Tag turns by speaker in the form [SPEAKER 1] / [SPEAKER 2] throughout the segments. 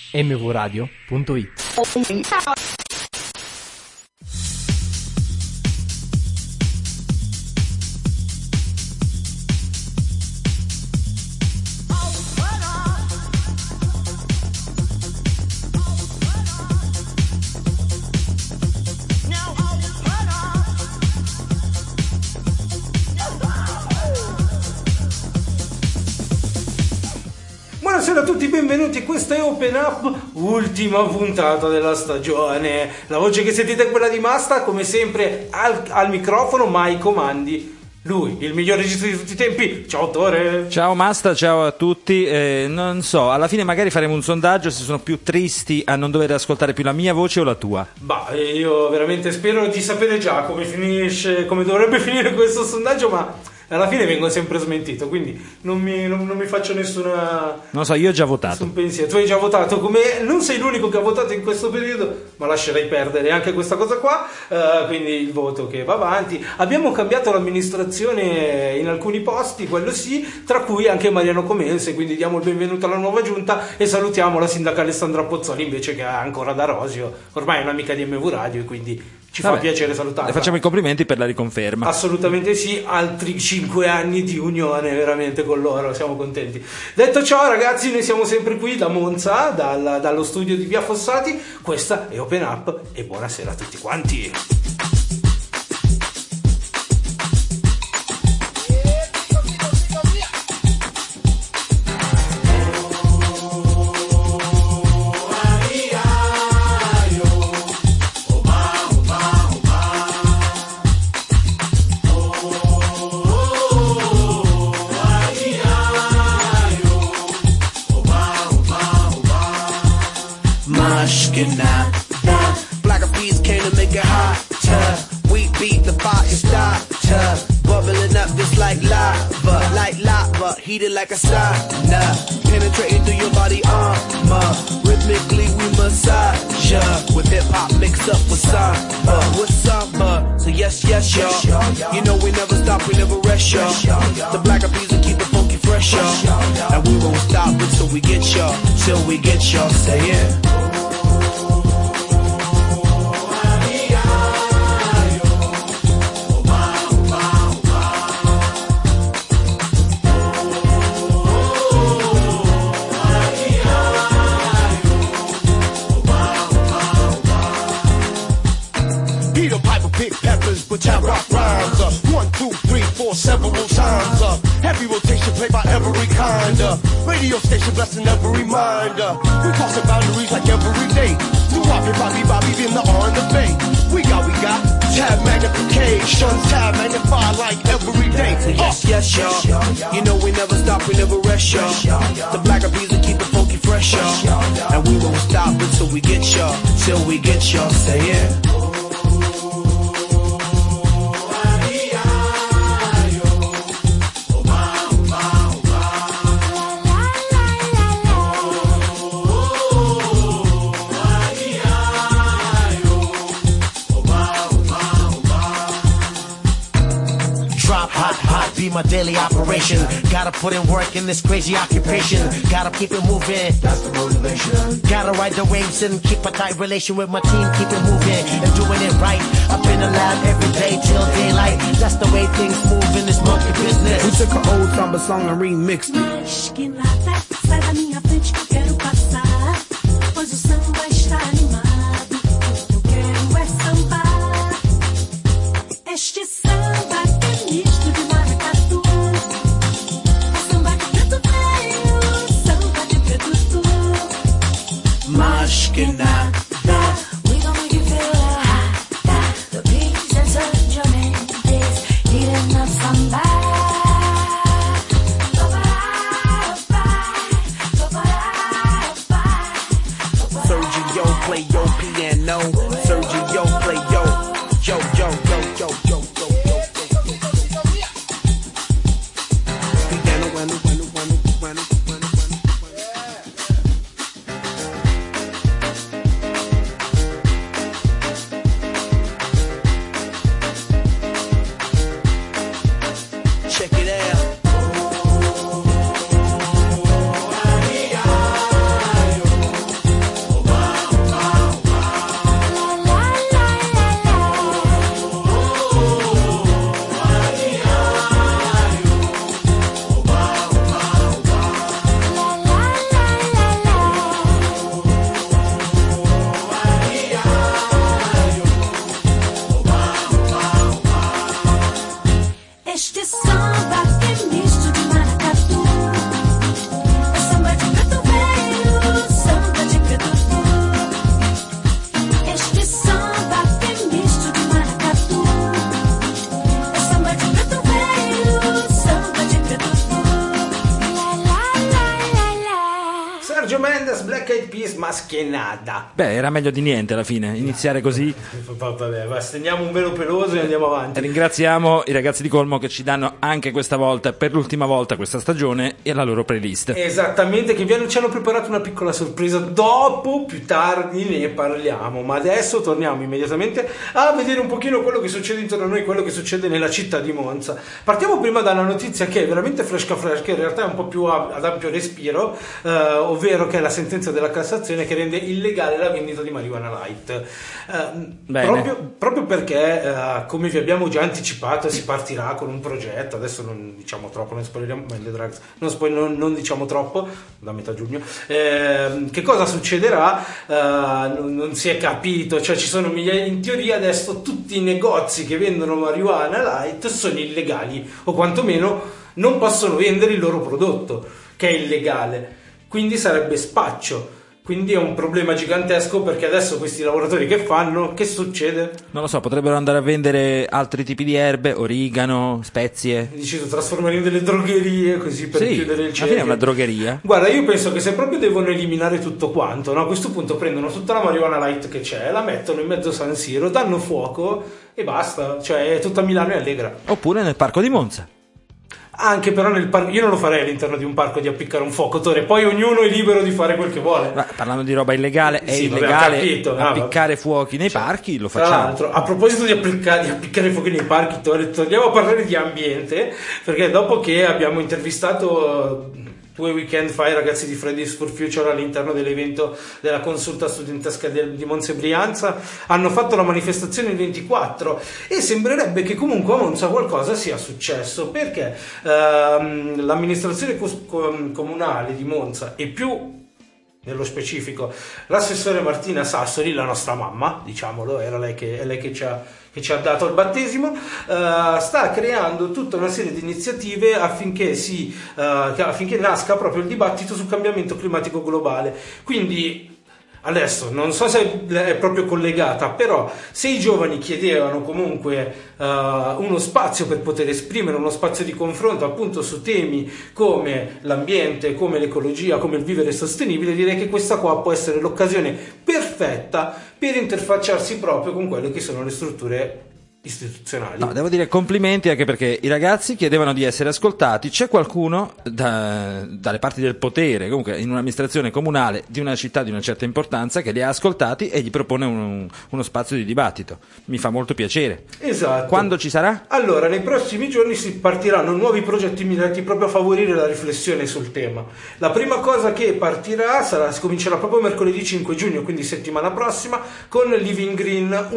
[SPEAKER 1] mvradio.it.
[SPEAKER 2] Buonasera a tutti, benvenuti, questa è Open Up, ultima puntata della stagione. La voce che sentite è quella di Masta, come sempre al microfono, ma ai comandi lui, il miglior regista di tutti i tempi. Ciao autore.
[SPEAKER 3] Ciao Masta, ciao a tutti. Non so, alla fine magari faremo un sondaggio se sono più tristi a non dover ascoltare più la mia voce o la tua.
[SPEAKER 2] Bah, io veramente spero di sapere già come finisce, come dovrebbe finire questo sondaggio, ma alla fine vengo sempre smentito, quindi non mi faccio nessuna...
[SPEAKER 3] Non so, io ho già votato.
[SPEAKER 2] Nessun pensiero. Tu hai già votato, come non sei l'unico che ha votato in questo periodo, ma lascerei perdere anche questa cosa qua, quindi il voto che va avanti. Abbiamo cambiato l'amministrazione in alcuni posti, quello sì, tra cui anche Mariano Comense, quindi diamo il benvenuto alla nuova giunta e salutiamo la sindaca Alessandra Pozzoli, invece, che è ancora da Rosio, ormai è un'amica di MV Radio e quindi ci fa piacere salutarla.
[SPEAKER 3] Le facciamo i complimenti per la riconferma.
[SPEAKER 2] Assolutamente sì, altri 5 anni di unione veramente con loro, siamo contenti. Detto ciò, ragazzi, noi siamo sempre qui da Monza, dallo studio di Via Fossati. Questa è Open Up e buonasera a tutti quanti.
[SPEAKER 4] Black eyed peas came to make it hotter. We beat the fire starter, bubbling up just like lava, heated like a sauna, penetrating through your body armor. Rhythmically we massage ya, with hip hop mixed up with samba. So yes, y'all. You know we never stop, we never rest, y'all. The black eyed peas will keep it funky fresh, y'all. And we won't stop until we get y'all, say it.
[SPEAKER 5] Town rock rhymes, 1, 2, 3, 4, several times. Heavy rotation played by every kind. Radio station blessing every mind. We crossing boundaries like every day. Do Bobby, in the R and the Bay. We got tab magnification, tab magnify like every day.
[SPEAKER 4] So yes, y'all. You know we never stop, we never rest, y'all. The black eyed peas will keep it funky fresh, y'all. And we won't stop until we get y'all, say it.
[SPEAKER 6] Be my daily operation. Gotta put in work in this crazy occupation. Gotta keep it moving. That's the motivation. Gotta ride the waves and keep a tight relation with my team. Keep it moving and doing it right. Up in the lab every day till daylight. That's the way things move in this monkey business.
[SPEAKER 4] We took an old samba song and remixed it.
[SPEAKER 7] Sai da minha frente que eu quero passar, pois o samba está animado. Eu quero é sambar. Este samba que é misto de maracatu. É samba de preto veio, samba de preto tu.
[SPEAKER 4] Mas que nada.
[SPEAKER 7] We gon' make you feel hot. The beats and Sergio Mendes heating up samba.
[SPEAKER 4] Sergio play your piano. Sergio play yo. Check it out.
[SPEAKER 2] Sergio Mendes, Black Eyed Peas, mas che nada.
[SPEAKER 3] Beh, era meglio di niente alla fine, iniziare così.
[SPEAKER 2] Vabbè, stendiamo un velo peloso e andiamo avanti.
[SPEAKER 3] Ringraziamo i ragazzi di Colmo che ci danno anche questa volta, per l'ultima volta questa stagione, e la loro playlist.
[SPEAKER 2] Esattamente, che ci hanno preparato una piccola sorpresa. Dopo, più tardi ne parliamo, ma adesso torniamo immediatamente a vedere un pochino quello che succede intorno a noi, quello che succede nella città di Monza. Partiamo prima da una notizia che è veramente fresca, che in realtà è un po' più ad ampio respiro, ovvero che è la sentenza della Cassazione che rende illegale la vendita di marijuana light. Proprio perché, come vi abbiamo già anticipato, si partirà con un progetto. Adesso non diciamo troppo, non spoileriamo, non diciamo troppo, da metà giugno. Che cosa succederà? Non si è capito, cioè ci sono migliaia, in teoria adesso tutti i negozi che vendono marijuana light sono illegali, o quantomeno non possono vendere il loro prodotto, che è illegale, quindi sarebbe spaccio. Quindi è un problema gigantesco, perché adesso questi lavoratori che fanno? Che succede?
[SPEAKER 3] Non lo so, potrebbero andare a vendere altri tipi di erbe, origano, spezie.
[SPEAKER 2] Dici, trasformare in delle drogherie così per chiudere il
[SPEAKER 3] alla
[SPEAKER 2] cerchio.
[SPEAKER 3] fine è una drogheria.
[SPEAKER 2] Guarda, io penso che se proprio devono eliminare tutto quanto, no? A questo punto prendono tutta la marijuana light che c'è, la mettono in mezzo a San Siro, danno fuoco e basta. Cioè tutta Milano è allegra.
[SPEAKER 3] Oppure nel parco di Monza.
[SPEAKER 2] Anche però nel parco, io non lo farei all'interno di un parco di appiccare un fuoco, Tore, poi ognuno è libero di fare quel che vuole.
[SPEAKER 3] Ma parlando di roba illegale, è
[SPEAKER 2] Sì, vabbè,
[SPEAKER 3] illegale
[SPEAKER 2] ho capito,
[SPEAKER 3] appiccare fuochi nei parchi, lo
[SPEAKER 2] Tra
[SPEAKER 3] facciamo.
[SPEAKER 2] l'altro, a proposito di appiccare fuochi nei parchi, Tore, torniamo a parlare di ambiente, perché dopo che abbiamo intervistato 2 weekend fa i ragazzi di Fridays for Future all'interno dell'evento della consulta studentesca di Monza e Brianza, hanno fatto la manifestazione il 24 e sembrerebbe che comunque a Monza qualcosa sia successo, perché l'amministrazione comunale di Monza, e più nello specifico l'assessore Martina Sassoli, la nostra mamma, diciamolo, è lei che ci ha dato il battesimo, sta creando tutta una serie di iniziative affinché nasca proprio il dibattito sul cambiamento climatico globale. Quindi adesso non so se è proprio collegata, però se i giovani chiedevano comunque uno spazio per poter esprimere, uno spazio di confronto appunto su temi come l'ambiente, come l'ecologia, come il vivere sostenibile, direi che questa qua può essere l'occasione perfetta per interfacciarsi proprio con quelle che sono le strutture istituzionali.
[SPEAKER 3] No, devo dire complimenti, anche perché i ragazzi chiedevano di essere ascoltati. C'è qualcuno dalle parti del potere, comunque in un'amministrazione comunale di una città di una certa importanza, che li ha ascoltati e gli propone uno spazio di dibattito. Mi fa molto piacere.
[SPEAKER 2] Esatto.
[SPEAKER 3] Quando ci sarà?
[SPEAKER 2] Allora, nei prossimi giorni si partiranno nuovi progetti mirati proprio a favorire la riflessione sul tema. La prima cosa che partirà si comincerà proprio mercoledì 5 giugno, quindi settimana prossima, con Living Green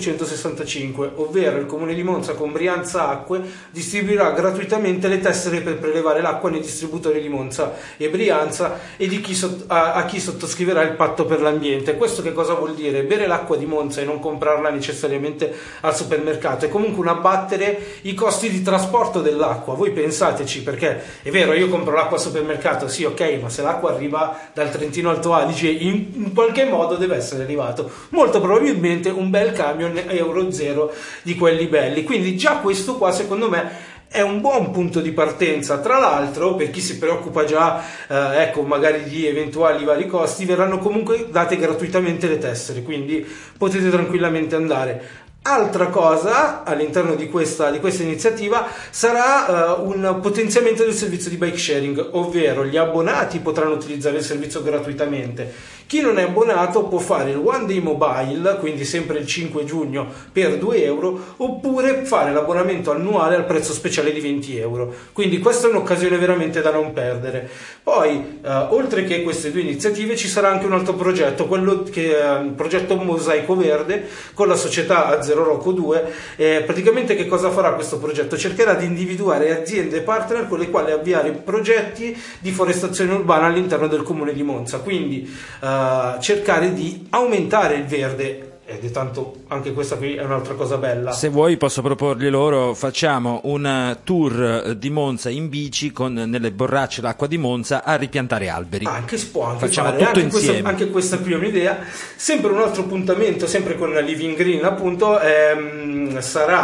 [SPEAKER 2] 1x365, ovvero il Comune di Monza con Brianza Acque distribuirà gratuitamente le tessere per prelevare l'acqua nei distributori di Monza e Brianza e di a chi sottoscriverà il patto per l'ambiente. Questo che cosa vuol dire? Bere l'acqua di Monza e non comprarla necessariamente al supermercato e comunque un abbattere i costi di trasporto dell'acqua. Voi pensateci, perché è vero, io compro l'acqua al supermercato, sì, ok, ma se l'acqua arriva dal Trentino Alto Adige in qualche modo deve essere arrivato molto probabilmente un bel camion Euro 0 di quelli belli. Quindi già questo qua secondo me è un buon punto di partenza. Tra l'altro, per chi si preoccupa già magari di eventuali vari costi, verranno comunque date gratuitamente le tessere, quindi potete tranquillamente andare. Altra cosa all'interno di questa iniziativa sarà un potenziamento del servizio di bike sharing, ovvero gli abbonati potranno utilizzare il servizio gratuitamente. Chi non è abbonato può fare il One Day Mobile, quindi sempre il 5 giugno per 2 euro, oppure fare l'abbonamento annuale al prezzo speciale di 20 euro. Quindi questa è un'occasione veramente da non perdere. Poi, oltre che queste due iniziative, ci sarà anche un altro progetto, quello che è il progetto Mosaico Verde con la società Azzero Rocco 2. Praticamente che cosa farà questo progetto? Cercherà di individuare aziende partner con le quali avviare progetti di forestazione urbana all'interno del comune di Monza, quindi cercare di aumentare il verde. Ed è tanto, anche questa qui è un'altra cosa bella.
[SPEAKER 3] Se vuoi posso proporgli loro, facciamo un tour di Monza in bici con nelle borracce l'acqua di Monza a ripiantare alberi.
[SPEAKER 2] Si può anche
[SPEAKER 3] facciamo
[SPEAKER 2] fare
[SPEAKER 3] tutto insieme.
[SPEAKER 2] Anche questa qui è un'idea. Sempre un altro appuntamento, sempre con Living Green appunto, sarà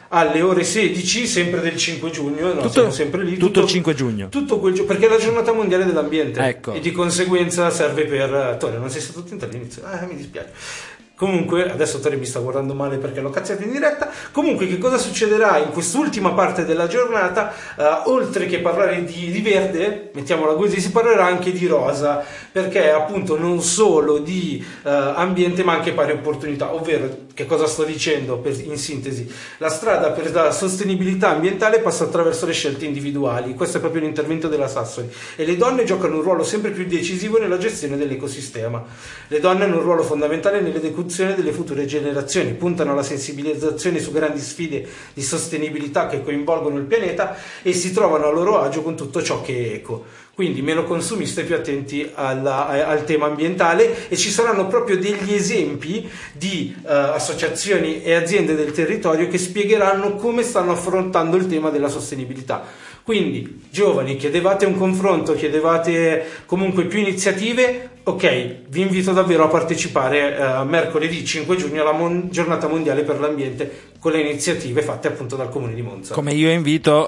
[SPEAKER 2] alle ore 16, sempre del 5 giugno, no, siamo sempre lì.
[SPEAKER 3] Tutto il 5 giugno.
[SPEAKER 2] Tutto quel perché è la giornata mondiale dell'ambiente.
[SPEAKER 3] Ecco.
[SPEAKER 2] E di conseguenza serve per... Tore, non sei stato attento all'inizio? Mi dispiace. Comunque, adesso Tori mi sta guardando male perché l'ho cazziato in diretta. Comunque, che cosa succederà in quest'ultima parte della giornata? Oltre che parlare di verde, mettiamola così, si parlerà anche di rosa, perché appunto non solo di ambiente ma anche pari opportunità. Ovvero, che cosa sto dicendo in sintesi? La strada per la sostenibilità ambientale passa attraverso le scelte individuali. Questo è proprio l'intervento della Sassoli. E le donne giocano un ruolo sempre più decisivo nella gestione dell'ecosistema. Le donne hanno un ruolo fondamentale nell'esecuzione delle future generazioni, puntano alla sensibilizzazione su grandi sfide di sostenibilità che coinvolgono il pianeta e si trovano a loro agio con tutto ciò che è eco. Quindi meno consumiste, più attenti al tema ambientale, e ci saranno proprio degli esempi di associazioni e aziende del territorio che spiegheranno come stanno affrontando il tema della sostenibilità. Quindi, giovani, chiedevate un confronto, chiedevate comunque più iniziative, ok, vi invito davvero a partecipare mercoledì 5 giugno alla giornata mondiale per l'ambiente, con le iniziative fatte appunto dal Comune di Monza.
[SPEAKER 3] Come io invito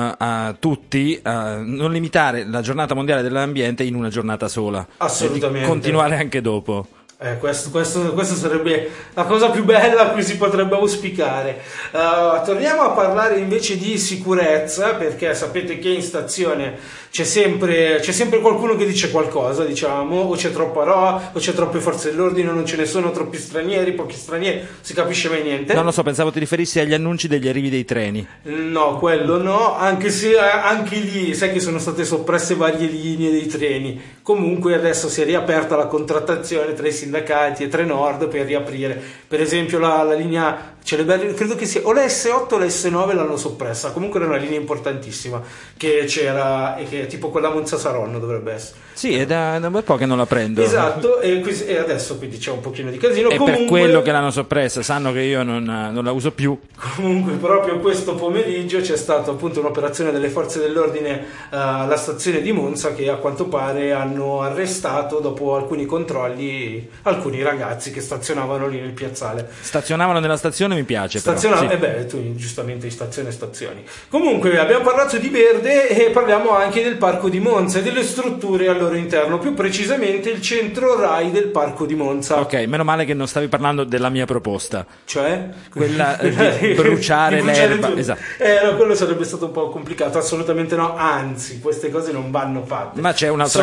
[SPEAKER 3] a tutti a non limitare la giornata mondiale dell'ambiente in una giornata sola.
[SPEAKER 2] Assolutamente.
[SPEAKER 3] E di continuare anche dopo.
[SPEAKER 2] Questo sarebbe la cosa più bella a cui si potrebbe auspicare. Torniamo a parlare invece di sicurezza, perché sapete che in stazione c'è sempre qualcuno che dice qualcosa, diciamo, o c'è troppa roba, o c'è troppe forze dell'ordine, o non ce ne sono, troppi stranieri, pochi stranieri, non si capisce mai niente.
[SPEAKER 3] Non lo so, pensavo ti riferissi agli annunci degli arrivi dei treni.
[SPEAKER 2] No, quello no, anche se anche lì sai che sono state soppresse varie linee dei treni. Comunque adesso si è riaperta la contrattazione tra i sindacati e Trenord per riaprire. Per esempio la linea Celeberri, credo che sia o la S8 o la S9 l'hanno soppressa. Comunque era una linea importantissima che c'era, e che è tipo quella Monza-Saronno dovrebbe essere.
[SPEAKER 3] Sì, è da un bel po' che non la prendo.
[SPEAKER 2] Esatto, e adesso quindi c'è un pochino di casino.
[SPEAKER 3] E
[SPEAKER 2] comunque,
[SPEAKER 3] per quello che l'hanno soppressa, sanno che io non la uso più.
[SPEAKER 2] Comunque proprio questo pomeriggio c'è stata appunto un'operazione delle forze dell'ordine alla stazione di Monza, che a quanto pare hanno arrestato, dopo alcuni controlli, alcuni ragazzi che stazionavano lì nel piazzale.
[SPEAKER 3] Stazionavano nella stazione, mi piace.
[SPEAKER 2] Stazionavano,
[SPEAKER 3] sì.
[SPEAKER 2] Tu giustamente in stazioni. Comunque abbiamo parlato di verde e parliamo anche del Parco di Monza e delle strutture al loro interno, più precisamente il centro RAI del Parco di Monza.
[SPEAKER 3] Ok, meno male che non stavi parlando della mia proposta.
[SPEAKER 2] Cioè?
[SPEAKER 3] Quella di bruciare l'erba.
[SPEAKER 2] Tutto.
[SPEAKER 3] Esatto.
[SPEAKER 2] No, quello sarebbe stato un po' complicato, assolutamente no, anzi, queste cose non vanno fatte.
[SPEAKER 3] Ma c'è un'altra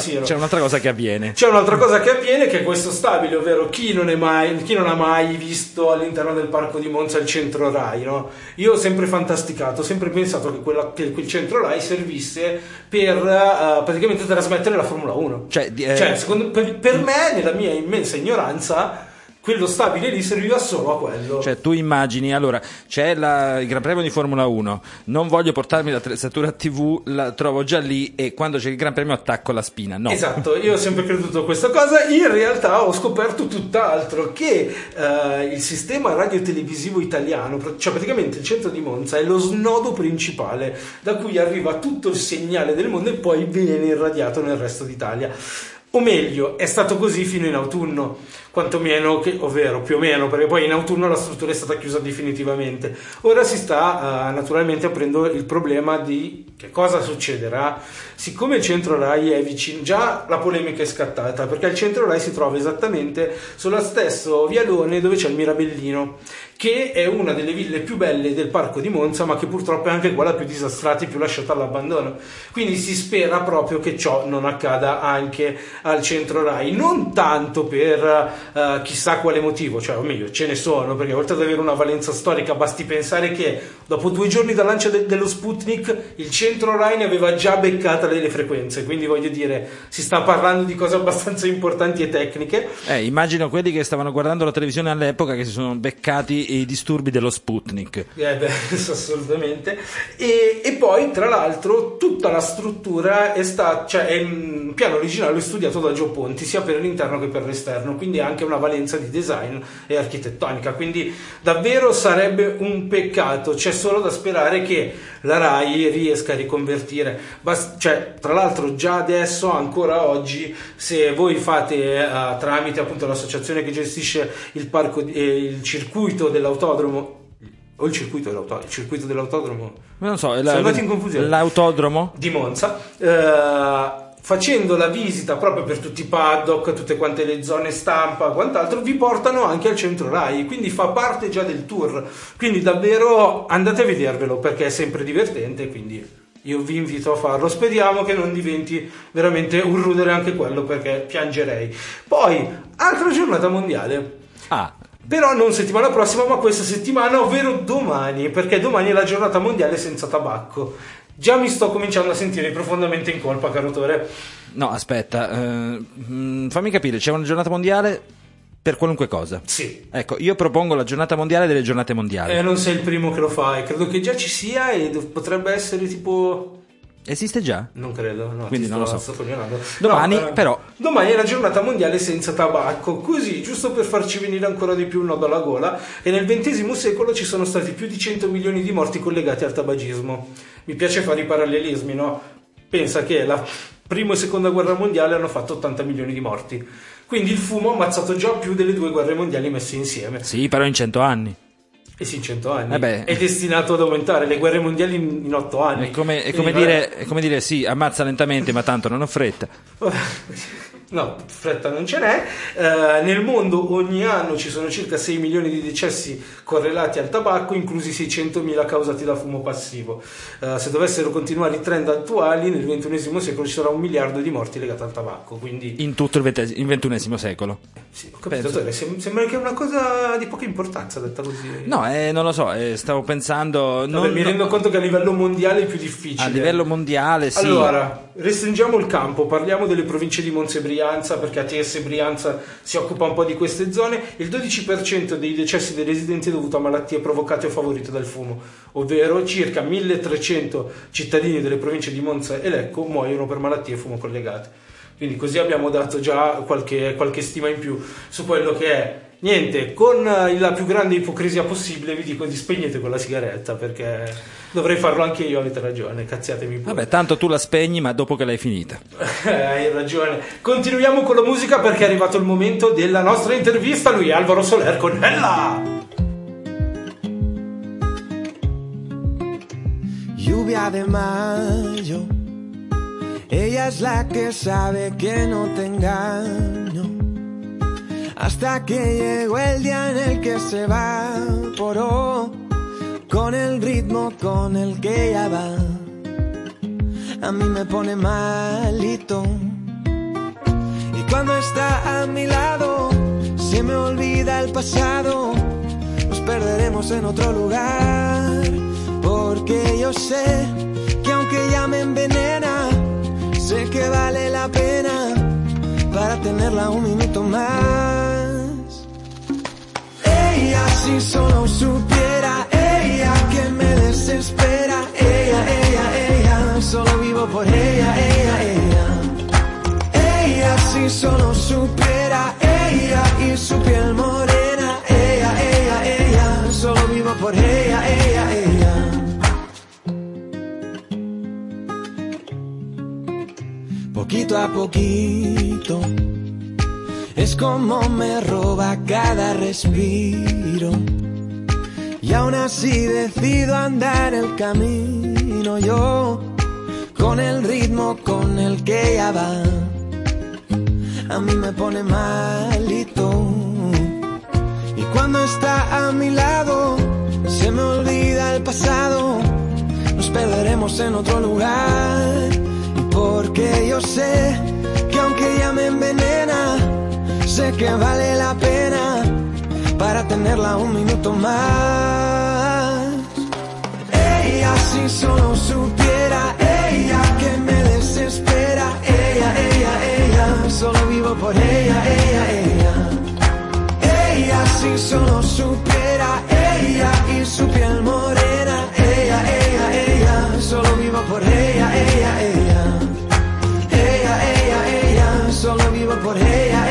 [SPEAKER 3] cosa che avviene.
[SPEAKER 2] C'è un'altra cosa che avviene, che è questo stabile, ovvero chi non ha mai visto all'interno del Parco di Monza il centro RAI, no? Io ho sempre fantasticato, ho sempre pensato che quel centro RAI servisse per praticamente trasmettere la Formula 1. Secondo, per me, nella mia immensa ignoranza, quello stabile lì serviva solo a quello.
[SPEAKER 3] Cioè tu immagini, allora c'è il Gran Premio di Formula 1, non voglio portarmi l'attrezzatura TV, la trovo già lì e quando c'è il Gran Premio attacco la spina. No.
[SPEAKER 2] Esatto, io ho sempre creduto a questa cosa. In realtà ho scoperto tutt'altro, che il sistema radiotelevisivo italiano, cioè praticamente il centro di Monza, è lo snodo principale da cui arriva tutto il segnale del mondo e poi viene irradiato nel resto d'Italia. O meglio, è stato così fino in autunno, quantomeno, ovvero più o meno, perché poi in autunno la struttura è stata chiusa definitivamente. Ora si sta naturalmente aprendo il problema di che cosa succederà. Siccome il centro RAI è vicino, già la polemica è scattata, perché il centro RAI si trova esattamente sullo stesso vialone dove c'è il Mirabellino, che è una delle ville più belle del Parco di Monza, ma che purtroppo è anche quella più disastrata e più lasciata all'abbandono. Quindi si spera proprio che ciò non accada anche al centro RAI, non tanto per chissà quale motivo, cioè o meglio ce ne sono, perché oltre ad avere una valenza storica basti pensare che dopo 2 giorni dal lancio dello Sputnik il centro RAI ne aveva già beccata le frequenze, quindi voglio dire, si sta parlando di cose abbastanza importanti e tecniche.
[SPEAKER 3] Immagino quelli che stavano guardando la televisione all'epoca che si sono beccati i disturbi dello Sputnik.
[SPEAKER 2] Assolutamente. E poi tra l'altro tutta la struttura è stata, cioè è un piano originale studiato da Gio Ponti sia per l'interno che per l'esterno, quindi ha anche una valenza di design e architettonica, quindi davvero sarebbe un peccato. C'è solo da sperare che la RAI riesca a riconvertire, cioè tra l'altro già adesso, ancora oggi, se voi fate tramite appunto l'associazione che gestisce il parco, il circuito dell'autodromo, o il circuito dell'autodromo,
[SPEAKER 3] Non so,
[SPEAKER 2] sono andati in confusione,
[SPEAKER 3] l'autodromo
[SPEAKER 2] di Monza, facendo la visita proprio per tutti i paddock, tutte quante le zone stampa, quant'altro, vi portano anche al centro Rai, quindi fa parte già del tour, quindi davvero andate a vedervelo perché è sempre divertente, quindi io vi invito a farlo. Speriamo che non diventi veramente un rudere anche quello, perché piangerei. Poi altra giornata mondiale, però non settimana prossima ma questa settimana, ovvero domani, perché domani è la giornata mondiale senza tabacco. Già mi sto cominciando a sentire profondamente in colpa, caro Tore.
[SPEAKER 3] No, aspetta, fammi capire, c'è una giornata mondiale per qualunque cosa.
[SPEAKER 2] Sì.
[SPEAKER 3] Ecco, io propongo la giornata mondiale delle giornate mondiali.
[SPEAKER 2] Non sei il primo che lo fa, e credo che già ci sia, e potrebbe essere tipo...
[SPEAKER 3] Esiste già?
[SPEAKER 2] Non credo, no.
[SPEAKER 3] Quindi non lo so.
[SPEAKER 2] Sto fogliando.
[SPEAKER 3] Domani,
[SPEAKER 2] No,
[SPEAKER 3] però.
[SPEAKER 2] Domani è la giornata mondiale senza tabacco, così, giusto per farci venire ancora di più un nodo alla gola, e nel XX secolo ci sono stati più di 100 milioni di morti collegati al tabagismo. Mi piace fare i parallelismi, no? Pensa che la prima e seconda guerra mondiale hanno fatto 80 milioni di morti. Quindi il fumo ha ammazzato già più delle due guerre mondiali messe insieme.
[SPEAKER 3] Sì, però in 100 anni.
[SPEAKER 2] E sì, 100 anni.
[SPEAKER 3] Beh.
[SPEAKER 2] È destinato ad aumentare le guerre mondiali in 8 anni.
[SPEAKER 3] È come dire sì, ammazza lentamente, ma tanto non ho fretta.
[SPEAKER 2] No, fretta non ce n'è. Nel mondo ogni anno ci sono circa 6 milioni di decessi correlati al tabacco, inclusi 600.000 causati da fumo passivo. Se dovessero continuare i trend attuali, nel XXI secolo ci sarà 1 miliardo di morti legate al tabacco. Quindi...
[SPEAKER 3] In tutto il XXI secolo.
[SPEAKER 2] Sì, ho capito, sembra che è una cosa di poca importanza detta così.
[SPEAKER 3] No, non lo so, stavo pensando...
[SPEAKER 2] Mi rendo conto che a livello mondiale è più difficile.
[SPEAKER 3] A livello mondiale, sì.
[SPEAKER 2] Allora, restringiamo il campo, parliamo delle province di Monza e Brianza, perché ATS Brianza si occupa un po' di queste zone. Il 12% dei decessi dei residenti è dovuto a malattie provocate o favorite dal fumo, ovvero circa 1300 cittadini delle province di Monza e Lecco muoiono per malattie fumo collegate. Quindi così abbiamo dato già qualche stima in più su quello che è. Niente, con la più grande ipocrisia possibile vi dico di spegnete quella sigaretta, perché dovrei farlo anche io, avete ragione, cazziatemi pure.
[SPEAKER 3] Vabbè, tanto tu la spegni, ma dopo che l'hai finita.
[SPEAKER 2] Hai ragione. Continuiamo con la musica, perché è arrivato il momento della nostra intervista. Lui è Alvaro Soler con Ella.
[SPEAKER 1] Lluvia de mayo, ella es la que sabe que no te engaño. Hasta que llegó el día en el que se evaporó, con el ritmo con el que ella va, a mí me pone malito. Y cuando está a mi lado, se me olvida el pasado, nos perderemos en otro lugar, porque yo sé que aunque ella me envenena, sé que vale la pena para tenerla un minuto más. Ella, si solo supiera, ella que me desespera, ella, solo vivo por ella. Ella, si solo supiera, ella y su piel morena, ella, solo vivo por ella. Poquito a poquito, es como me roba cada respiro, y aún así decido andar el camino yo, con el ritmo con el que ella va, a mí me pone malito. Y cuando está a mi lado, se me olvida el pasado, nos perderemos en otro lugar. Porque yo sé que aunque ella me envenena, sé que vale la pena para tenerla un minuto más. Ella, si solo supiera, ella que me desespera, ella, solo vivo por ella. Ella, si solo supiera, ella y su piel morena, ella, solo vivo por ella. Solo vivo por ella.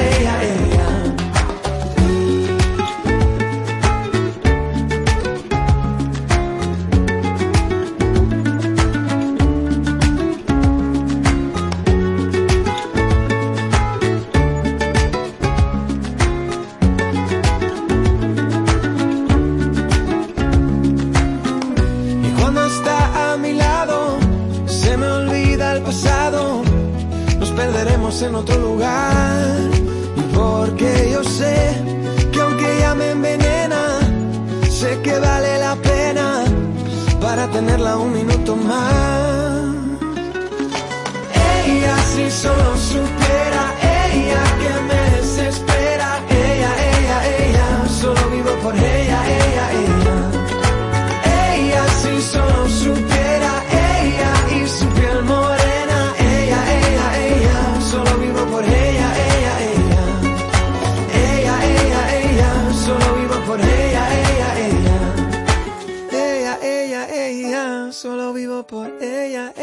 [SPEAKER 1] estamos en otro lugar. Y porque yo sé que aunque ella me envenena, sé que vale la pena para tenerla un minuto más. Ella si solo supiera, ella que me desespera. Ella, solo vivo por ella. Ella si solo supiera, ella y su piel morena. Ella, solo vivo por ella. Ella, solo vivo por ella. Ella, solo vivo por ella.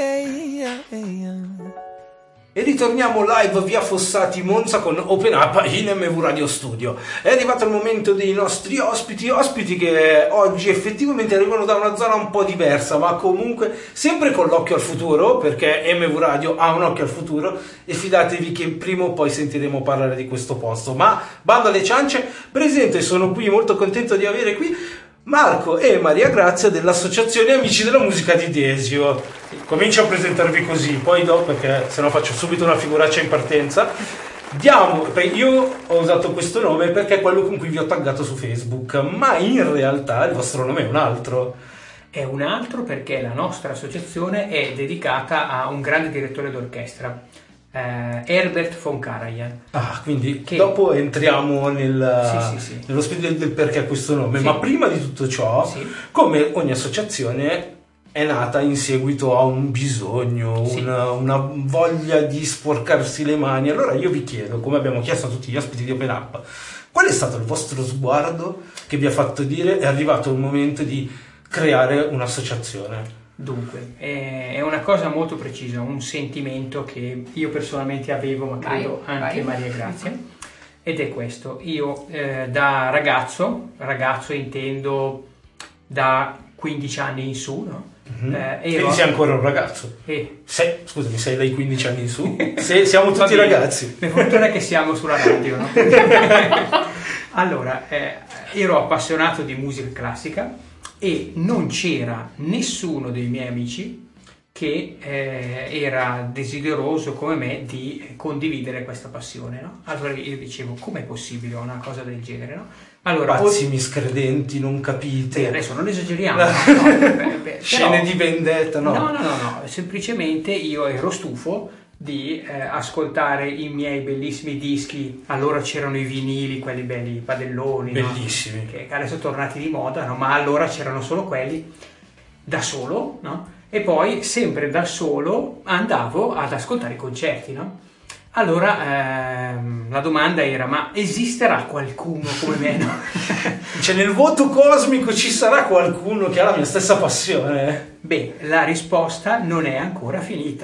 [SPEAKER 2] E ritorniamo live via Fossati Monza con Open Up in MV Radio Studio. È arrivato il momento dei nostri ospiti che oggi effettivamente arrivano da una zona un po' diversa, ma comunque sempre con l'occhio al futuro, perché MV Radio ha un occhio al futuro e fidatevi che prima o poi sentiremo parlare di questo posto. Ma bando alle ciance, presente, sono qui molto contento di avere qui Marco e Maria Grazia dell'Associazione Amici della Musica di Desio. Comincio a presentarvi così, poi dopo, perché sennò faccio subito una figuraccia in partenza. Io ho usato questo nome perché è quello con cui vi ho taggato su Facebook, ma in realtà il vostro nome è un altro.
[SPEAKER 8] È un altro perché la nostra associazione è dedicata a un grande direttore d'orchestra, Herbert von Karajan.
[SPEAKER 2] Quindi dopo entriamo nello
[SPEAKER 8] Sì.
[SPEAKER 2] spirito del perché questo nome, ma prima di tutto ciò, come ogni associazione è nata in seguito a un bisogno, una voglia di sporcarsi le mani. Allora io vi chiedo, come abbiamo chiesto a tutti gli ospiti di Open Up, qual è stato il vostro sguardo che vi ha fatto dire è arrivato il momento di creare un'associazione?
[SPEAKER 8] Dunque, è una cosa molto precisa, un sentimento che io personalmente avevo, ma credo anche Maria Grazia, ed è questo. Io da ragazzo intendo da 15 anni in su, no?
[SPEAKER 2] Quindi sei ancora un ragazzo? Scusami, sei dai 15 anni in su? Siamo tutti ragazzi.
[SPEAKER 8] Per fortuna che siamo sulla radio, no? Allora, ero appassionato di musica classica e non c'era nessuno dei miei amici che era desideroso come me di condividere questa passione, no? Allora io dicevo, com'è possibile una cosa del genere, no? Allora,
[SPEAKER 2] pazzi miscredenti, non capite.
[SPEAKER 8] Adesso non esageriamo.
[SPEAKER 2] Scene di vendetta, no?
[SPEAKER 8] No, semplicemente io ero stufo di ascoltare i miei bellissimi dischi. Allora c'erano i vinili, quelli belli padelloni,
[SPEAKER 2] bellissimi,
[SPEAKER 8] no? Che adesso tornati di moda, no? Ma allora c'erano solo quelli, da solo, no? E poi sempre da solo andavo ad ascoltare i concerti, no? Allora la domanda era, ma esisterà qualcuno come me, no?
[SPEAKER 2] Cioè nel vuoto cosmico ci sarà qualcuno che ha la mia stessa passione?
[SPEAKER 8] Beh, la risposta non è ancora finita,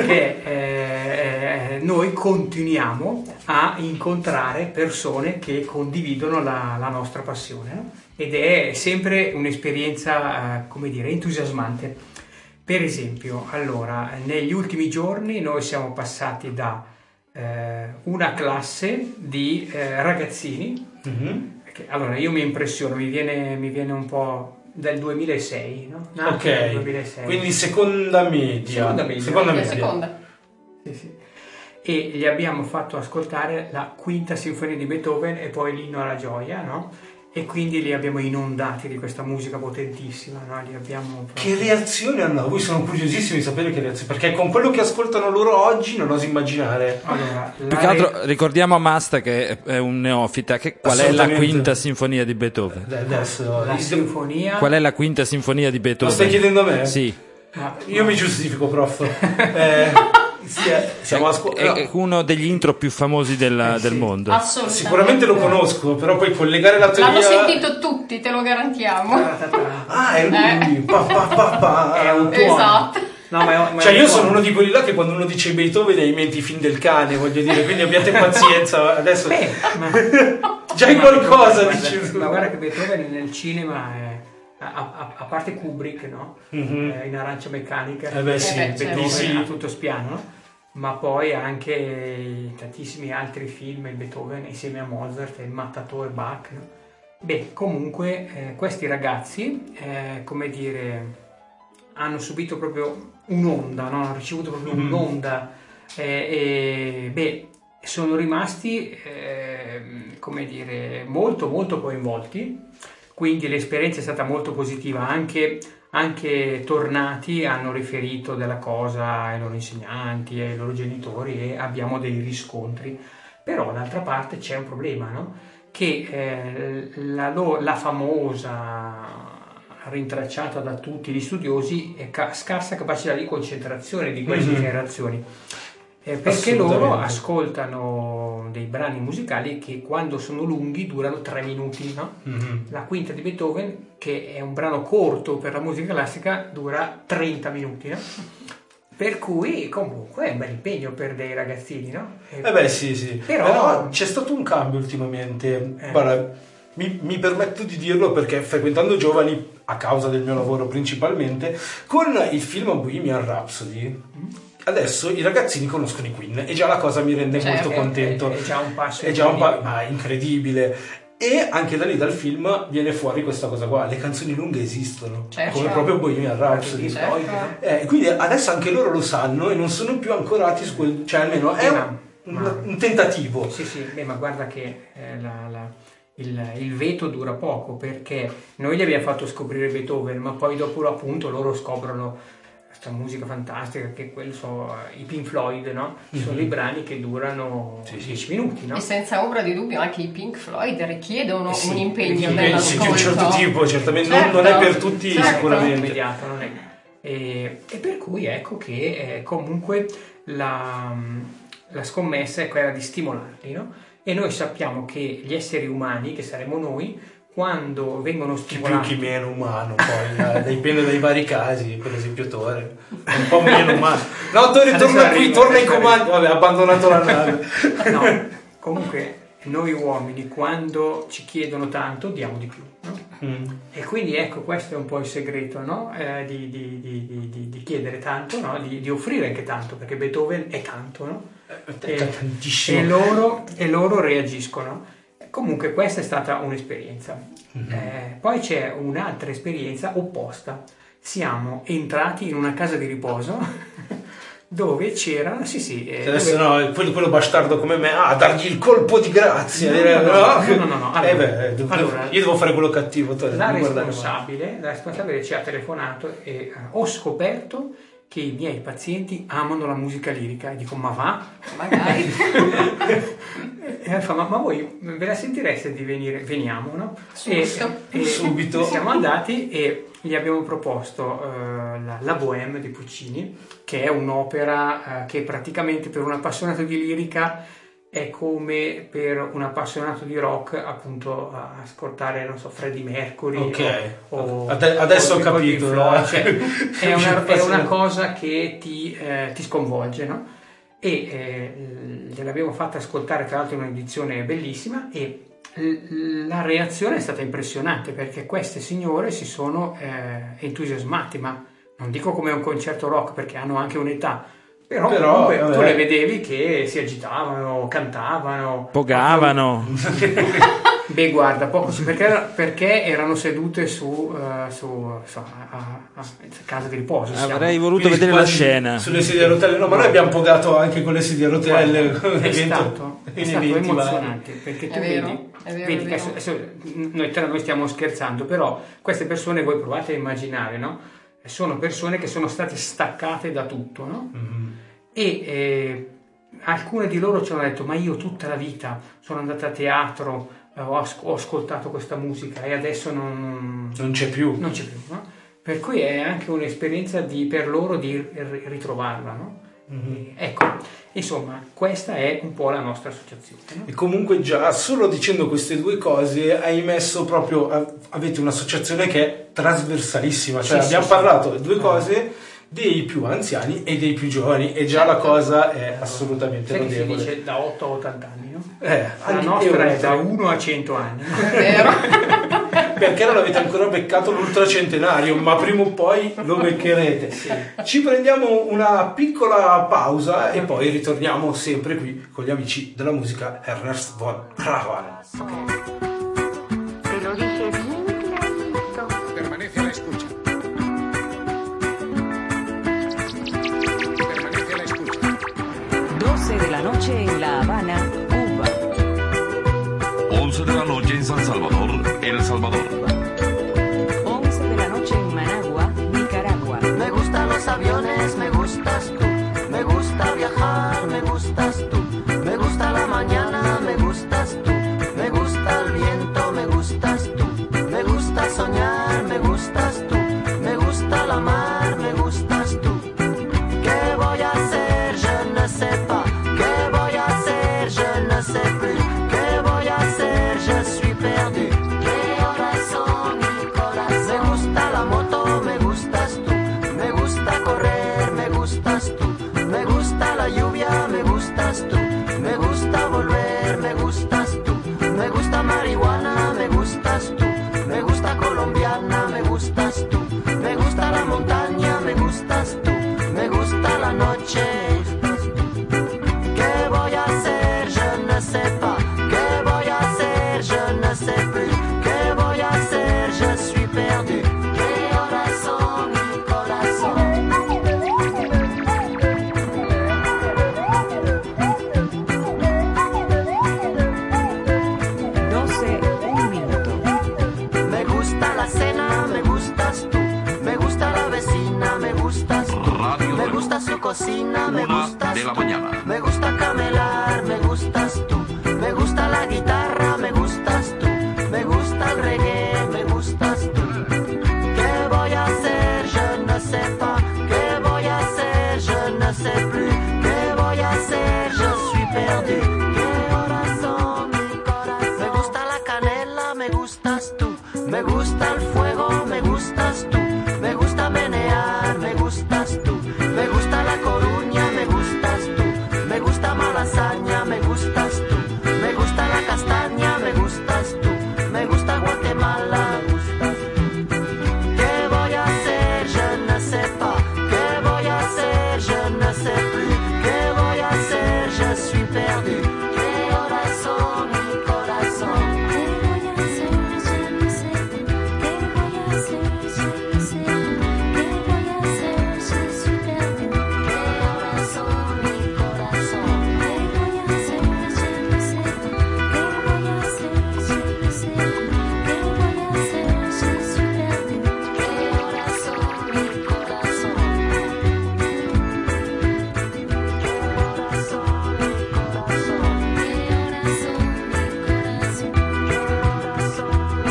[SPEAKER 8] perché noi continuiamo a incontrare persone che condividono la nostra passione, no? Ed è sempre un'esperienza, come dire, entusiasmante. Per esempio, allora, negli ultimi giorni noi siamo passati da una classe di ragazzini, che, allora io mi impressiono, mi viene un po' del 2006, no?
[SPEAKER 2] Ok,
[SPEAKER 8] 2006.
[SPEAKER 2] Quindi seconda media.
[SPEAKER 8] Sì. E gli abbiamo fatto ascoltare la quinta sinfonia di Beethoven e poi l'inno alla gioia, no? E quindi li abbiamo inondati di questa musica potentissima, no? Li abbiamo proprio...
[SPEAKER 2] Che reazioni hanno? Voi sono curiosissimi di sapere che reazioni, perché con quello che ascoltano loro oggi non oso immaginare.
[SPEAKER 3] Allora, più che altro ricordiamo a Masta che è un neofita, che qual è la quinta sinfonia di Beethoven?
[SPEAKER 2] Adesso
[SPEAKER 8] la sinfonia.
[SPEAKER 3] Qual è la quinta sinfonia di Beethoven?
[SPEAKER 2] Lo stai chiedendo a me?
[SPEAKER 3] Sì.
[SPEAKER 2] Io mi giustifico, prof.
[SPEAKER 3] È uno degli intro più famosi del mondo.
[SPEAKER 9] Assolutamente.
[SPEAKER 2] Sicuramente lo conosco, però poi collegare la teoria...
[SPEAKER 9] L'hanno sentito tutti, te lo garantiamo.
[SPEAKER 2] È lui.
[SPEAKER 8] È un tuono.
[SPEAKER 9] Esatto.
[SPEAKER 8] No, ma
[SPEAKER 2] cioè io sono uno di quelli là che quando uno dice Beethoven hai in mente i film del cane, voglio dire, quindi abbiate pazienza adesso. Già è qualcosa,
[SPEAKER 8] ma guarda che Beethoven nel cinema è... A parte Kubrick, no? In Arancia Meccanica,
[SPEAKER 2] bellissimo,
[SPEAKER 8] a tutto spiano, no? Ma poi anche tantissimi altri film, il Beethoven insieme a Mozart, il Mattatore, Bach, no? Beh, comunque questi ragazzi, come dire, hanno subito proprio un'onda, no? Hanno ricevuto proprio un'onda sono rimasti come dire molto molto coinvolti, quindi l'esperienza è stata molto positiva, anche tornati hanno riferito della cosa ai loro insegnanti, ai loro genitori, e abbiamo dei riscontri. Però d'altra parte c'è un problema, no? Che la famosa, rintracciata da tutti gli studiosi, scarsa capacità di concentrazione di queste generazioni, perché loro ascoltano dei brani musicali che quando sono lunghi durano 3 minuti, no? La quinta di Beethoven, che è un brano corto per la musica classica, dura 30 minuti, no? Per cui comunque è un bel impegno per dei ragazzini, no?
[SPEAKER 2] Sì. Però c'è stato un cambio ultimamente. Guarda, mi permetto di dirlo perché frequentando giovani, a causa del mio lavoro principalmente, con il film Bohemian Rhapsody, adesso i ragazzini conoscono i Queen e già la cosa mi rende molto contento.
[SPEAKER 8] È già un passo
[SPEAKER 2] incredibile. E anche da lì, dal film, viene fuori questa cosa qua: le canzoni lunghe esistono, come proprio Bohemian Rhapsody. Quindi adesso anche loro lo sanno e non sono più ancorati su quel, cioè almeno è un tentativo.
[SPEAKER 8] Sì, ma guarda che il veto dura poco, perché noi gli abbiamo fatto scoprire Beethoven, ma poi dopo appunto loro scoprono questa musica fantastica, che quelli sono i Pink Floyd, no? Sono dei brani che durano 10 minuti, no?
[SPEAKER 9] E senza ombra di dubbio anche i Pink Floyd richiedono un impegno nell'ascolto.
[SPEAKER 2] Di un certo tipo, certamente. Non è per tutti, sicuramente
[SPEAKER 8] immediato, non è. E per cui ecco che comunque la scommessa è quella di stimolarli, no? E noi sappiamo che gli esseri umani, che saremo noi, quando vengono stimolati,
[SPEAKER 2] chi più chi meno umano, poi dipende dai vari casi. Per esempio Tore un po' meno umano, no, Tore torna qui, torna in comando, vabbè, ha abbandonato la nave.
[SPEAKER 8] No, comunque noi uomini quando ci chiedono tanto diamo di più, no? E quindi ecco, questo è un po' il segreto, no? Di chiedere tanto, no? Di offrire anche tanto, perché Beethoven è tanto, no?
[SPEAKER 2] Tantissimo.
[SPEAKER 8] E loro reagiscono. Comunque questa è stata un'esperienza. Poi c'è un'altra esperienza opposta. Siamo entrati in una casa di riposo dove c'era
[SPEAKER 2] adesso no, quello bastardo come me, dargli il colpo di grazia.
[SPEAKER 8] No. Allora,
[SPEAKER 2] io devo fare quello cattivo.
[SPEAKER 8] La responsabile ci ha telefonato e ho scoperto che i miei pazienti amano la musica lirica, e dico: ma va?
[SPEAKER 9] Magari.
[SPEAKER 8] E fa: ma voi ve la sentireste di venire? Veniamo, no? E
[SPEAKER 2] subito
[SPEAKER 8] siamo andati e gli abbiamo proposto la Bohème di Puccini, che è un'opera che praticamente per un appassionato di lirica è come per un appassionato di rock, appunto, ascoltare, non so, Freddie Mercury.
[SPEAKER 2] Adesso ho capito.
[SPEAKER 8] Cioè, è una cosa che ti sconvolge, no? E gliel'abbiamo fatta ascoltare, tra l'altro in un'edizione bellissima, e la reazione è stata impressionante, perché queste signore si sono entusiasmate, ma non dico come un concerto rock, perché hanno anche un'età. Però comunque tu le vedevi che si agitavano, cantavano,
[SPEAKER 3] pogavano.
[SPEAKER 8] Beh, guarda, perché erano sedute su casa di riposo.
[SPEAKER 3] Avrei voluto vedere la scena
[SPEAKER 2] sulle sedie a rotelle. No, ma noi abbiamo pogato anche con le sedie a rotelle.
[SPEAKER 8] È stato emozionante, perché tu vedi che adesso noi stiamo scherzando, però queste persone, voi provate a immaginare, no? Sono persone che sono state staccate da tutto, no? E alcune di loro ci hanno detto: ma io tutta la vita sono andata a teatro, ho ascoltato questa musica e adesso non
[SPEAKER 2] c'è più,
[SPEAKER 8] no? Per cui è anche un'esperienza per loro di ritrovarla, no? Ecco, insomma, questa è un po' la nostra associazione, no?
[SPEAKER 2] E comunque già solo dicendo queste due cose hai messo proprio, avete un'associazione che è trasversalissima, cioè abbiamo parlato le due cose, dei più anziani e dei più giovani, e già la cosa è assolutamente notevole.
[SPEAKER 8] Si dice da 8 a 80 anni, no? La nostra è da 1 a 100 anni.
[SPEAKER 2] Perché non avete ancora beccato l'ultracentenario, ma prima o poi lo beccherete. Ci prendiamo una piccola pausa e poi ritorniamo sempre qui con gli amici della musica Ernst von Karajan.
[SPEAKER 7] Te lo dije bien clarito.
[SPEAKER 10] Permanece a la escucha. Permanece a la escucha. 11 de la noche en La Habana, Cuba.
[SPEAKER 11] 11 de la noche en San Salvador, El Salvador.
[SPEAKER 10] 11 de la noche en Managua, Nicaragua.
[SPEAKER 6] Me gustan los aviones, me gustas tú. Me gusta viajar, me gustas tú. Me gusta la mañana, me gustas tú. Me gusta el viento, me gustas tú. Me gusta soñar, me gustas tú. Me gusta la mar, me gustas tú. ¿Qué voy a hacer? Je ne sais pas. ¿Qué voy a hacer? Je ne sais plus. ¿Qué voy a hacer? Je suis perdu. ¿Qué horas son, mi corazón? Me gusta la moto, me gustas tú. Me gusta correr, me gustas tú. Me gusta la lluvia, me gustas tú. Me gusta volver, me gustas tú. Me gusta marihuana, me gustas tú. Me gusta colombiana, me gustas tú. Me gusta la montaña, me gustas tú. Me gusta la noche, me gustas tú. ¿Qué voy a hacer? Je ne sais pas. ¿Qué voy a hacer? Je ne sais plus. ¿Qué voy a hacer? Je suis perdu. ¿Qué horas son, mi corazón?
[SPEAKER 10] 12, 1 minuto.
[SPEAKER 6] Me gusta la cena, me gustas tú. Me gusta la vecina, me gustas tú.
[SPEAKER 11] Radio
[SPEAKER 6] Me
[SPEAKER 11] Reloj.
[SPEAKER 6] gusta su cocina, me
[SPEAKER 11] 1
[SPEAKER 6] gustas
[SPEAKER 11] de la
[SPEAKER 6] tú.
[SPEAKER 11] mañana.
[SPEAKER 6] Me gusta camelar, me gustas tú. Me gusta la guitarra, me gustas tú. Me gusta el reggae, me gustas tú. ¿Qué voy a hacer? Je ne sais pas. ¿Qué voy a hacer? Je ne sais plus. ¿Qué voy a hacer? Je suis perdu. ¿Qué horas son, mi corazón? Me gusta la canela, me gustas tú. Me gusta el fuego, me gustas tú. Me gusta menear, me gustas tú. Me gusta La Coruña, me gustas tú. Me gusta Malasaña, me gustas tú. Me gusta la castaña, me gustas tú. Me gusta Guatemala, me gustas tú. ¿Qué voy a hacer? Je ne sais pas. ¿Qué voy a hacer? Je ne sais plus. ¿Qué voy a hacer? Je suis perdu. ¿Qué horas son, mi corazón?
[SPEAKER 7] ¿Qué voy a hacer? Je ne sais plus. ¿Qué voy a hacer? Je ne sais plus. ¿Qué voy a hacer? Je suis perdu.
[SPEAKER 6] ¿Qué horas son, mi corazón?
[SPEAKER 7] ¿Qué voy a hacer? Je ne sais plus. ¿Qué voy a hacer? Je ne sais plus. ¿Qué voy a hacer? Je suis perdu.
[SPEAKER 6] ¿Qué horas son, mi corazón? ¿Qué horas son, mi corazón?
[SPEAKER 7] ¿Qué horas son, mi corazón?
[SPEAKER 6] ¿Qué horas son, mi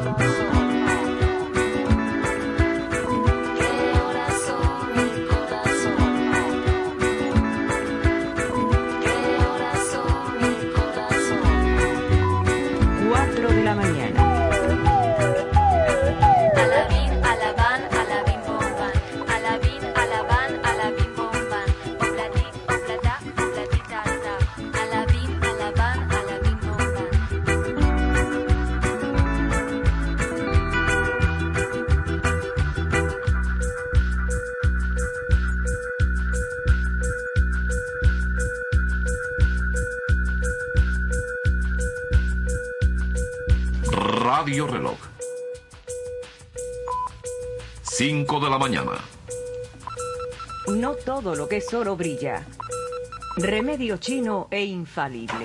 [SPEAKER 11] Radio Reloj. 5 de la mañana.
[SPEAKER 10] No todo lo que es oro brilla. Remedio chino e infalible.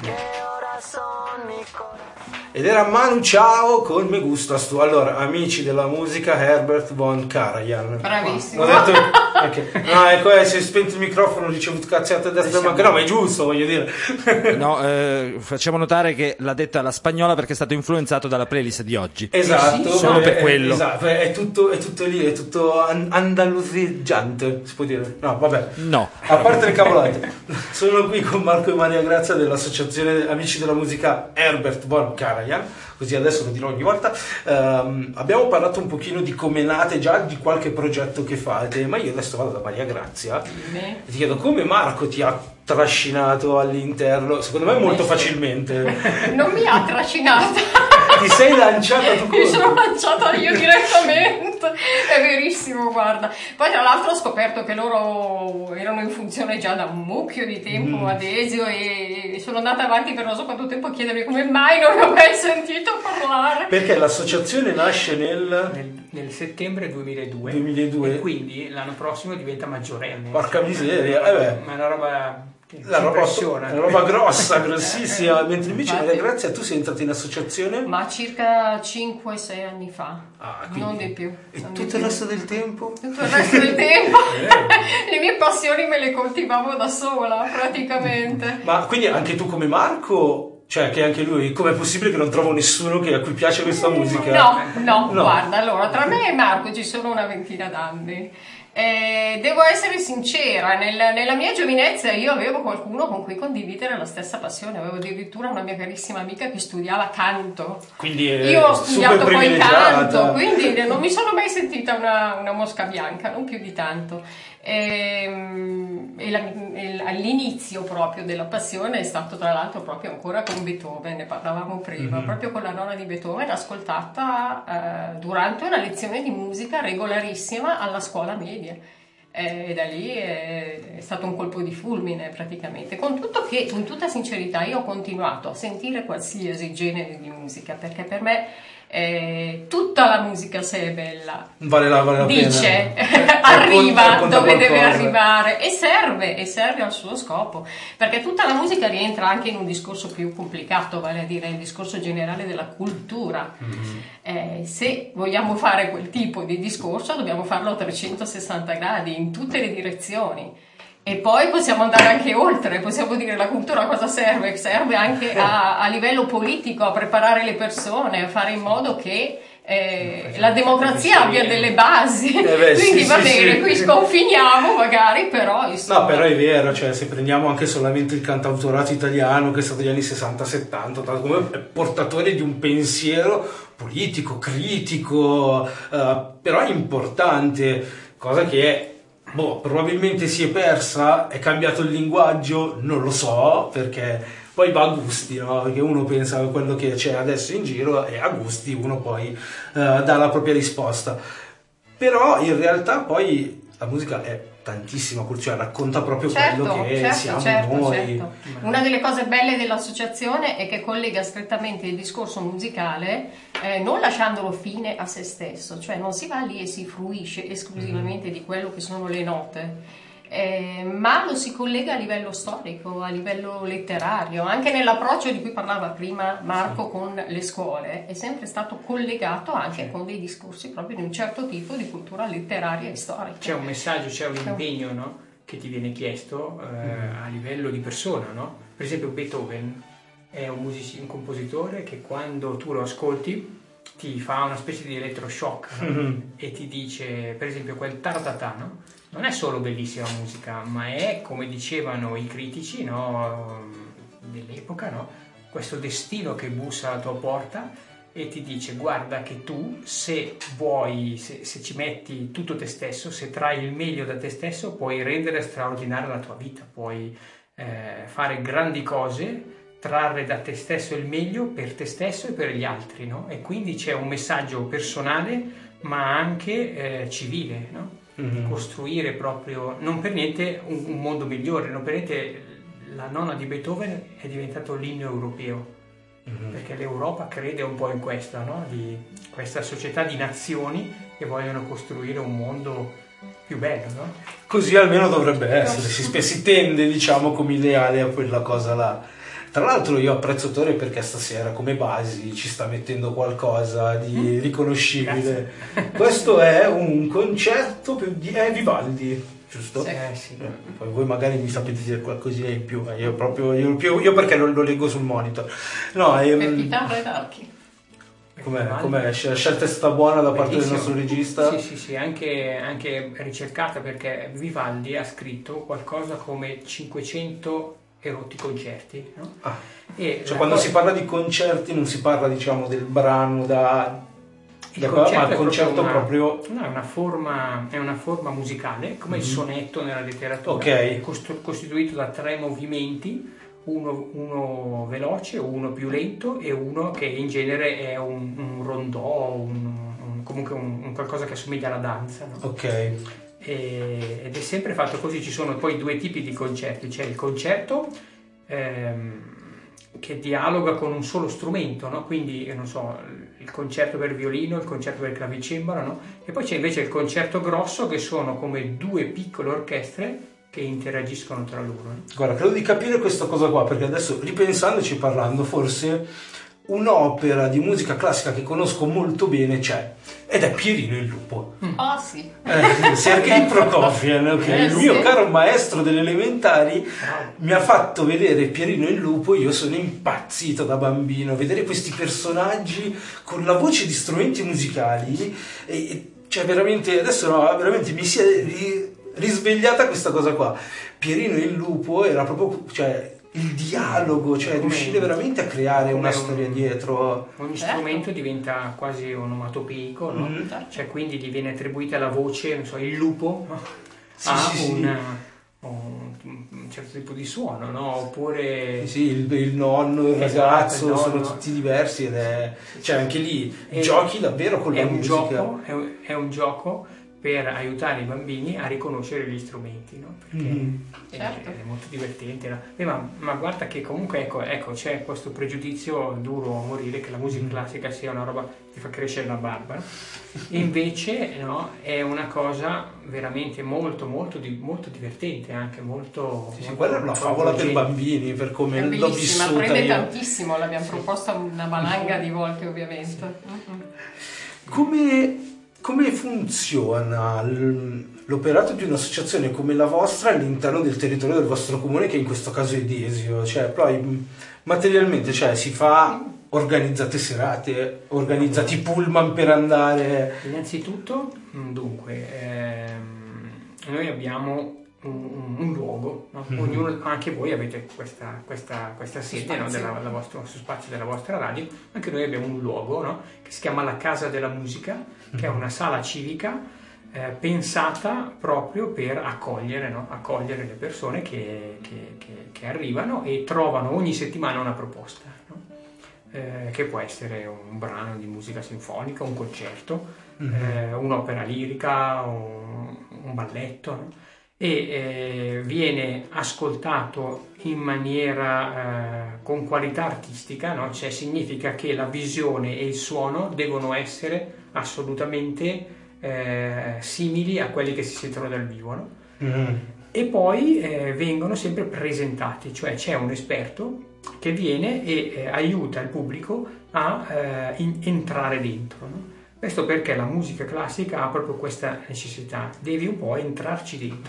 [SPEAKER 2] Ed era Manu Chao con Me Gustas Tu. Allora, amici della musica, Herbert von Karajan.
[SPEAKER 9] Bravissimo.
[SPEAKER 2] Ho detto, no, ecco, si è spento il microfono, ho ricevuto cazziate a destra e manca. No, ma è giusto, voglio dire.
[SPEAKER 3] No, facciamo notare che l'ha detta la spagnola perché è stato influenzato dalla playlist di oggi.
[SPEAKER 2] Esatto,
[SPEAKER 3] solo per quello.
[SPEAKER 2] Esatto, è tutto lì, è tutto andalusiggiante, si può dire. No, vabbè.
[SPEAKER 3] No.
[SPEAKER 2] A parte le cavolate. Sono qui con Marco e Maria Grazia dell'associazione Amici della Musica Herbert von Karajan. Così adesso lo dirò ogni volta. Abbiamo parlato un pochino di come nate, già di qualche progetto che fate, ma io adesso vado da Maria Grazia e ti chiedo come Marco ti ha trascinato all'interno, secondo me molto facilmente.
[SPEAKER 9] Non mi ha trascinato.
[SPEAKER 2] Ti sei lanciata tu
[SPEAKER 9] Mi sono lanciata io direttamente, è verissimo, guarda. Poi tra l'altro ho scoperto che loro erano in funzione già da un mucchio di tempo ad Esio e sono andata avanti per non so quanto tempo a chiedermi come mai non ne ho mai sentito parlare.
[SPEAKER 2] Perché l'associazione nasce
[SPEAKER 8] nel settembre 2002 e quindi l'anno prossimo diventa maggiorenne.
[SPEAKER 2] Porca miseria,
[SPEAKER 8] Ma è una roba
[SPEAKER 2] La roba grossa, grossissima, mentre invece
[SPEAKER 9] Infatti.
[SPEAKER 2] Grazia, tu sei entrata in associazione?
[SPEAKER 9] Ma circa 5-6 anni fa,
[SPEAKER 2] quindi-
[SPEAKER 9] non di più.
[SPEAKER 2] E
[SPEAKER 9] non di
[SPEAKER 2] tutto
[SPEAKER 9] più.
[SPEAKER 2] il resto del tempo?
[SPEAKER 9] Tutto il resto del tempo le mie passioni me le coltivavo da sola praticamente.
[SPEAKER 2] Ma quindi anche tu come Marco, cioè che anche lui, com'è possibile che non trovo nessuno a cui piace questa musica?
[SPEAKER 9] No, guarda, allora tra me e Marco ci sono una ventina d'anni. Devo essere sincera, nella mia giovinezza io avevo qualcuno con cui condividere la stessa passione, avevo addirittura una mia carissima amica che studiava canto.
[SPEAKER 2] Quindi
[SPEAKER 9] Io ho studiato
[SPEAKER 2] super
[SPEAKER 9] poi
[SPEAKER 2] privilegiata.
[SPEAKER 9] canto, quindi non mi sono mai sentita una mosca bianca, non più di tanto. All'inizio proprio della passione è stato tra l'altro proprio ancora con Beethoven, ne parlavamo prima, proprio con la nona di Beethoven, ascoltata durante una lezione di musica regolarissima alla scuola media. E da lì è stato un colpo di fulmine praticamente, con tutto che in tutta sincerità io ho continuato a sentire qualsiasi genere di musica, perché per me tutta la musica, se è bella,
[SPEAKER 2] vale la
[SPEAKER 9] dice
[SPEAKER 2] pena.
[SPEAKER 9] arriva
[SPEAKER 2] Conta
[SPEAKER 9] dove deve
[SPEAKER 2] qualcosa.
[SPEAKER 9] arrivare e serve al suo scopo, perché tutta la musica rientra anche in un discorso più complicato, vale a dire il discorso generale della cultura. Se vogliamo fare quel tipo di discorso dobbiamo farlo a 360 gradi in tutte le direzioni. E poi possiamo andare anche oltre, possiamo dire la cultura cosa serve? Serve anche a livello politico, a preparare le persone, a fare in modo che la democrazia abbia delle basi. Quindi
[SPEAKER 2] sì,
[SPEAKER 9] va
[SPEAKER 2] sì,
[SPEAKER 9] bene,
[SPEAKER 2] sì.
[SPEAKER 9] qui sconfiniamo magari, però insomma...
[SPEAKER 2] No, però è vero, cioè se prendiamo anche solamente il cantautorato italiano che è stato negli anni 60-70, come portatore di un pensiero politico, critico, però importante, cosa che probabilmente si è persa, è cambiato il linguaggio, non lo so, perché poi va a gusti, no? Perché uno pensa a quello che c'è adesso in giro e a gusti uno poi dà la propria risposta. Però in realtà poi la musica è tantissima, cioè racconta proprio quello che siamo noi.
[SPEAKER 9] Una delle cose belle dell'associazione è che collega strettamente il discorso musicale, non lasciandolo fine a se stesso, cioè non si va lì e si fruisce esclusivamente di quello che sono le note. Ma lo si collega a livello storico, a livello letterario, anche nell'approccio di cui parlava prima Marco con le scuole, è sempre stato collegato anche con dei discorsi proprio di un certo tipo di cultura letteraria e storica.
[SPEAKER 8] C'è un messaggio, c'è un impegno, no? Che ti viene chiesto a livello di persona, no? Per esempio Beethoven è un compositore che quando tu lo ascolti ti fa una specie di elettroshock, no? E ti dice, per esempio, quel Taratata, no? Non è solo bellissima musica, ma è, come dicevano i critici, no, dell'epoca, no, questo destino che bussa alla tua porta e ti dice: guarda che tu, se vuoi, se ci metti tutto te stesso, se trai il meglio da te stesso, puoi rendere straordinaria la tua vita, puoi fare grandi cose, trarre da te stesso il meglio per te stesso e per gli altri, no? E quindi c'è un messaggio personale ma anche civile, no? Di costruire proprio, non per niente un mondo migliore, non per niente la nona di Beethoven è diventato l'inno europeo, perché l'Europa crede un po' in questo, no? Di questa società di nazioni che vogliono costruire un mondo più bello, no?
[SPEAKER 2] Così almeno dovrebbe essere, si tende, diciamo, come ideale a quella cosa là. Tra l'altro io apprezzo Tore perché stasera come basi ci sta mettendo qualcosa di riconoscibile. Questo è un concerto di Vivaldi, giusto?
[SPEAKER 8] Sì.
[SPEAKER 2] Poi voi magari mi sapete dire qualcosina in più, io perché lo leggo sul monitor. No,
[SPEAKER 9] Per chitarra ed archi.
[SPEAKER 2] Com'è? La scelta è stata buona da parte del nostro regista?
[SPEAKER 8] Sì, anche ricercata, perché Vivaldi ha scritto qualcosa come 500 erotti concerti, no?
[SPEAKER 2] Cioè quando si parla di concerti non si parla, diciamo, del brano ma il concerto proprio
[SPEAKER 8] no, è una forma musicale come il sonetto nella letteratura, costituito da 3 movimenti, uno veloce, uno più lento e uno che in genere è un rondò, comunque un qualcosa che assomiglia alla danza, no? Ed è sempre fatto così. Ci sono poi 2 tipi di concerti: c'è il concerto che dialoga con un solo strumento, no? Quindi non so, il concerto per violino, il concerto per clavicembalo, no? E poi c'è invece il concerto grosso, che sono come 2 piccole orchestre che interagiscono tra loro.
[SPEAKER 2] Guarda, credo di capire questa cosa qua, perché adesso ripensandoci, parlando, forse un'opera di musica classica che conosco molto bene c'è, ed è Pierino il Lupo.
[SPEAKER 9] Ah sì.
[SPEAKER 2] Sergei Prokofiev, che è il mio caro maestro delle elementari, mi ha fatto vedere Pierino il Lupo. Io sono impazzito da bambino, vedere questi personaggi con la voce di strumenti musicali, e cioè veramente, adesso no, veramente mi si è risvegliata questa cosa qua. Pierino il Lupo era proprio, cioè, il dialogo, cioè riuscire veramente a creare una storia dietro.
[SPEAKER 8] Ogni strumento diventa quasi onomatopeico, no? Cioè quindi gli viene attribuita la voce, non so, il lupo ha un certo tipo di suono, no? Oppure
[SPEAKER 2] il nonno, il ragazzo, sono tutti diversi, ed è, cioè anche lì giochi davvero con la musica.
[SPEAKER 8] È un gioco per aiutare i bambini a riconoscere gli strumenti, no? Perché è molto divertente, no? Ma guarda che comunque ecco c'è questo pregiudizio duro a morire che la musica classica sia una roba che fa crescere la barba, e invece no, è una cosa veramente molto molto divertente, anche molto
[SPEAKER 2] quella è una favola per bambini, per come l'ho vissuta io.
[SPEAKER 9] Prende tantissimo, l'abbiamo proposta una valanga di volte ovviamente.
[SPEAKER 2] Come funziona l'operato di un'associazione come la vostra all'interno del territorio del vostro comune, che in questo caso è Desio? Cioè, poi materialmente, cioè, si fa, organizzate serate, organizzati pullman per andare?
[SPEAKER 8] Innanzitutto, dunque, noi abbiamo un luogo, no? Ognuno, anche voi avete questa sede, no? Sul spazio della vostra radio. Anche noi abbiamo un luogo, no? Che si chiama la Casa della Musica, che è una sala civica pensata proprio per accogliere le persone che arrivano e trovano ogni settimana una proposta, no? Che può essere un brano di musica sinfonica, un concerto, un'opera lirica, un balletto, no? E viene ascoltato in maniera con qualità artistica, no? Cioè significa che la visione e il suono devono essere assolutamente simili a quelli che si sentono dal vivo, no? E poi vengono sempre presentati, cioè c'è un esperto che viene e aiuta il pubblico a entrare dentro, no? Questo perché la musica classica ha proprio questa necessità, devi un po' entrarci dentro.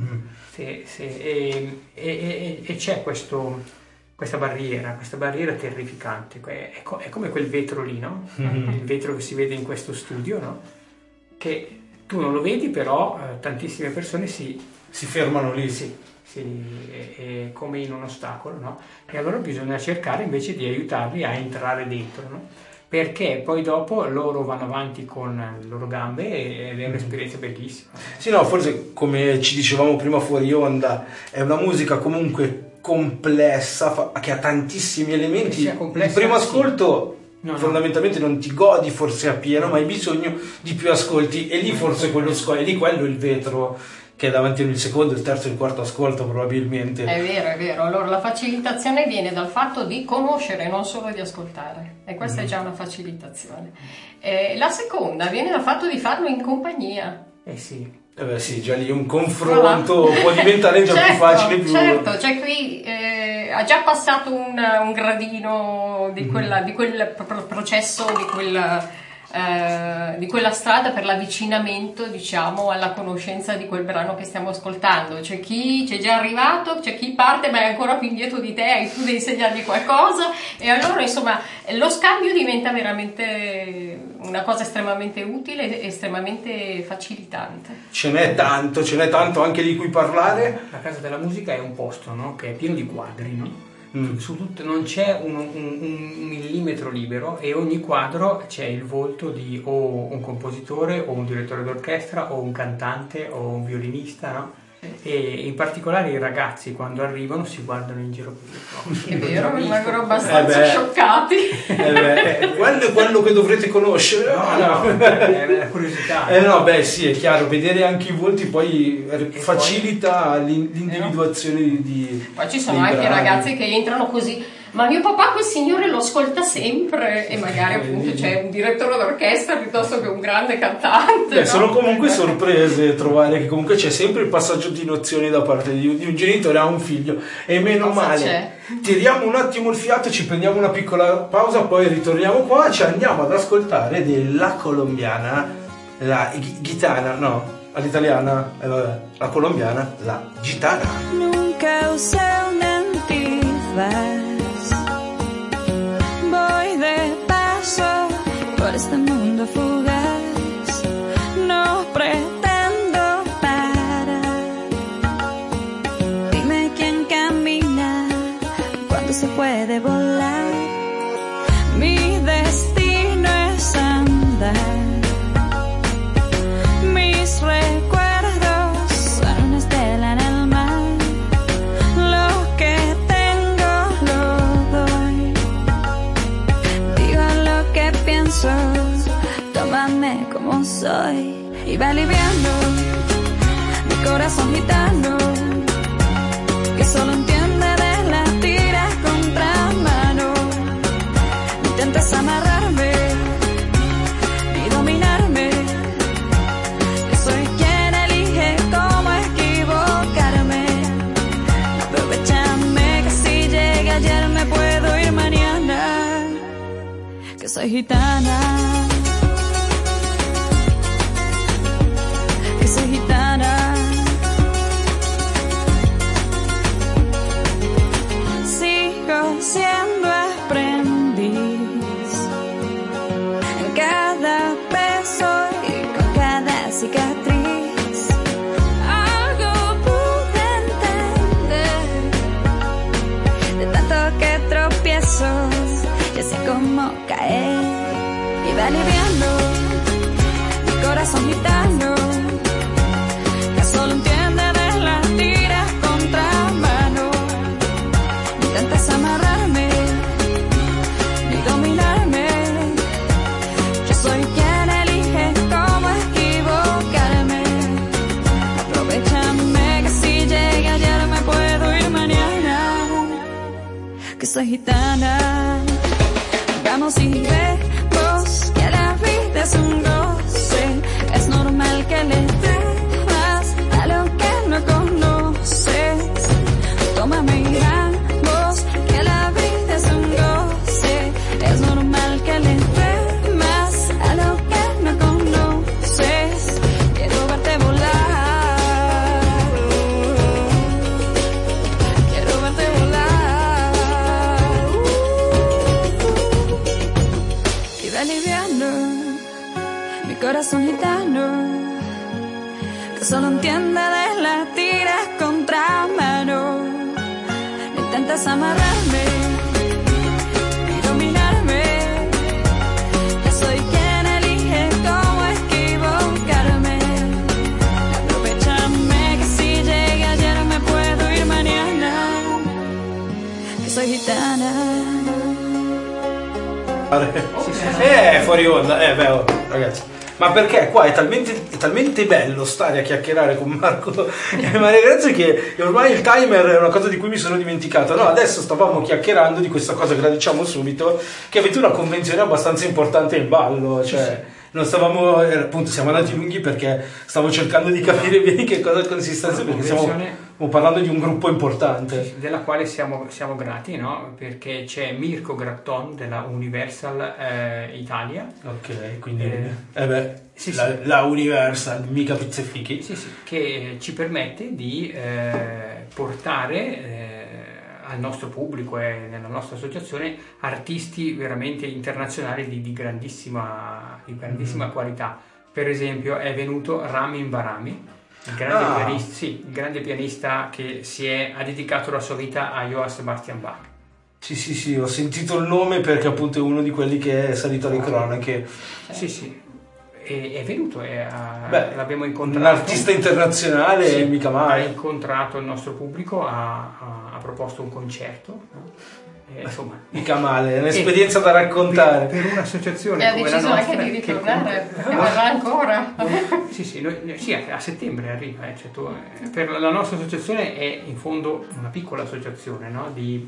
[SPEAKER 8] E c'è questa barriera terrificante, è come quel vetro lì, no? Il vetro che si vede in questo studio, no? Che tu non lo vedi, però tantissime persone si
[SPEAKER 2] fermano lì.
[SPEAKER 8] È come in un ostacolo, no? E allora bisogna cercare invece di aiutarli a entrare dentro, no? Perché poi dopo loro vanno avanti con le loro gambe ed è un'esperienza bellissima.
[SPEAKER 2] Sì, no, forse come ci dicevamo prima fuori onda, è una musica comunque complessa, che ha tantissimi elementi. Il primo ascolto fondamentalmente non ti godi forse appieno, ma hai bisogno di più ascolti, e lì forse quello è il vetro che è davanti al secondo, il terzo e il quarto ascolto probabilmente.
[SPEAKER 9] È vero. Allora la facilitazione viene dal fatto di conoscere, non solo di ascoltare, e questa è già una facilitazione. La seconda viene dal fatto di farlo in compagnia.
[SPEAKER 2] Sì, già lì un confronto può diventare già più facile.
[SPEAKER 9] Certo, cioè qui ha già passato un gradino di quel processo, di quella strada per l'avvicinamento, diciamo, alla conoscenza di quel brano che stiamo ascoltando. C'è chi c'è già arrivato, c'è chi parte ma è ancora più indietro di te, e tu devi insegnargli qualcosa, e allora insomma lo scambio diventa veramente una cosa estremamente utile e estremamente facilitante.
[SPEAKER 2] Ce n'è tanto anche di cui parlare.
[SPEAKER 8] La Casa della Musica è un posto, no? Che è pieno di quadri, no? Su tutto non c'è un millimetro libero, e ogni quadro c'è il volto di o un compositore o un direttore d'orchestra o un cantante o un violinista, no? E in particolare i ragazzi quando arrivano si guardano in giro
[SPEAKER 9] è vero, rimangono abbastanza scioccati.
[SPEAKER 2] Quello che dovrete conoscere.
[SPEAKER 8] È una curiosità.
[SPEAKER 2] Sì, è chiaro, vedere anche i volti poi facilita l'individuazione di
[SPEAKER 9] poi ci sono anche ragazzi che entrano così ma mio papà quel signore lo ascolta sempre, e magari appunto c'è un direttore d'orchestra piuttosto che un grande cantante.
[SPEAKER 2] No? Sono comunque sorprese trovare che comunque c'è sempre il passaggio di nozioni da parte di un genitore a un figlio, e meno male.
[SPEAKER 9] C'è?
[SPEAKER 2] Tiriamo un attimo il fiato, ci prendiamo una piccola pausa, poi ritorniamo qua, ci andiamo ad ascoltare della colombiana, la gitana, no, all'italiana, la colombiana, la gitana.
[SPEAKER 12] Nunca usé un antifaz, voy de paso por este mundo fugaz, no pretendo parar, dime quién camina cuando se puede volar, mi destino es andar, mis recuerdos son una estela en el mar, lo que tengo lo doy, digo lo que pienso, tómame como soy, y va aliviando mi corazón gitano, que solo entiende de la tira contra mano, no intentes amarrarme ni dominarme, yo soy quien elige cómo equivocarme, aprovechame que si llegué ayer me puedo ir mañana, que soy gitana, que soy gitana. Sigo siendo aprendiz en cada beso y con cada cicatriz. Algo pude entender de tanto que tropiezo, ya sé cómo caer, y va aliviando mi corazón gitano, que solo entiende de las tiras contra mano, no intentes amarrarme ni dominarme, yo soy quien elige cómo equivocarme, aprovechame que si llegué ayer me puedo ir mañana, que soy gitana. Vamos y vemos que la vida es un goce, es normal que le temas a lo que no conoces, tómame y vamos que la vida es un goce, es normal que le temas a lo que no conoces, quiero verte volar, quiero verte volar, y va aliviando mi corazón gitano, que solo entiende de las tiras contra mano, no intentes amarrarme ni dominarme, yo soy quien elige cómo equivocarme, aprovechame que si llegué ayer me puedo ir mañana, que soy gitana.
[SPEAKER 2] Fuori onda, ragazzi. Ma perché qua è talmente bello stare a chiacchierare con Marco e Maria Grazia che ormai il timer è una cosa di cui mi sono dimenticato. No, adesso stavamo chiacchierando di questa cosa che la diciamo subito, che avete una convenzione abbastanza importante in ballo, cioè non stavamo, appunto siamo andati lunghi perché stavo cercando di capire bene che cosa consistesse, perché stiamo parlando di un gruppo importante,
[SPEAKER 8] della quale siamo grati, no? Perché c'è Mirko Gratton della Universal Italia.
[SPEAKER 2] Ok, quindi la Universal, mica pizze fichi.
[SPEAKER 8] Sì, che ci permette di portare al nostro pubblico e nella nostra associazione artisti veramente internazionali di grandissima qualità. Per esempio è venuto Ramin Barami, il grande pianista che ha dedicato la sua vita a Johann Sebastian Bach.
[SPEAKER 2] Sì, ho sentito il nome perché appunto è uno di quelli che è salito alle cronache.
[SPEAKER 8] Sì. È venuto, l'abbiamo incontrato.
[SPEAKER 2] Un artista internazionale, mica mai.
[SPEAKER 8] Ha incontrato il nostro pubblico, ha proposto un concerto, no? Insomma,
[SPEAKER 2] mica male, è un'esperienza da raccontare.
[SPEAKER 8] Per un'associazione come la nostra.
[SPEAKER 9] Ha deciso anche di ritornare, verrà ancora.
[SPEAKER 8] Sì, a settembre arriva. Per la nostra associazione è in fondo una piccola associazione, no? di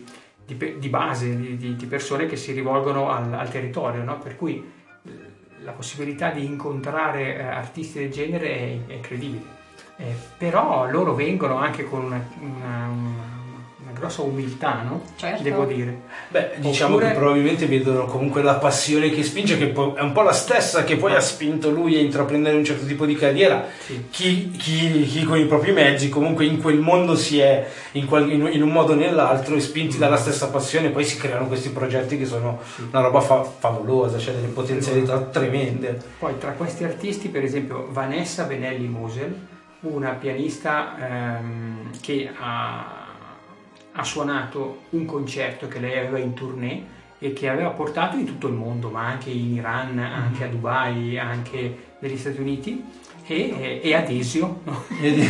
[SPEAKER 8] di base, di persone che si rivolgono al territorio, no? Per cui la possibilità di incontrare artisti del genere è incredibile. Però loro vengono anche con una grossa umiltà, no?
[SPEAKER 9] Certo.
[SPEAKER 8] Devo dire.
[SPEAKER 2] Beh, diciamo che probabilmente vedono comunque la passione che spinge, che poi è un po' la stessa che poi ha spinto lui a intraprendere un certo tipo di carriera.
[SPEAKER 8] Sì.
[SPEAKER 2] Chi con i propri mezzi comunque in quel mondo si è in un modo o nell'altro, e spinti dalla stessa passione poi si creano questi progetti che sono una roba favolosa, cioè delle potenzialità tremende.
[SPEAKER 8] Poi tra questi artisti, per esempio, Vanessa Benelli Mosel, una pianista che ha suonato un concerto che lei aveva in tournée e che aveva portato in tutto il mondo, ma anche in Iran, anche a Dubai, anche negli Stati Uniti, e ad Desio, no?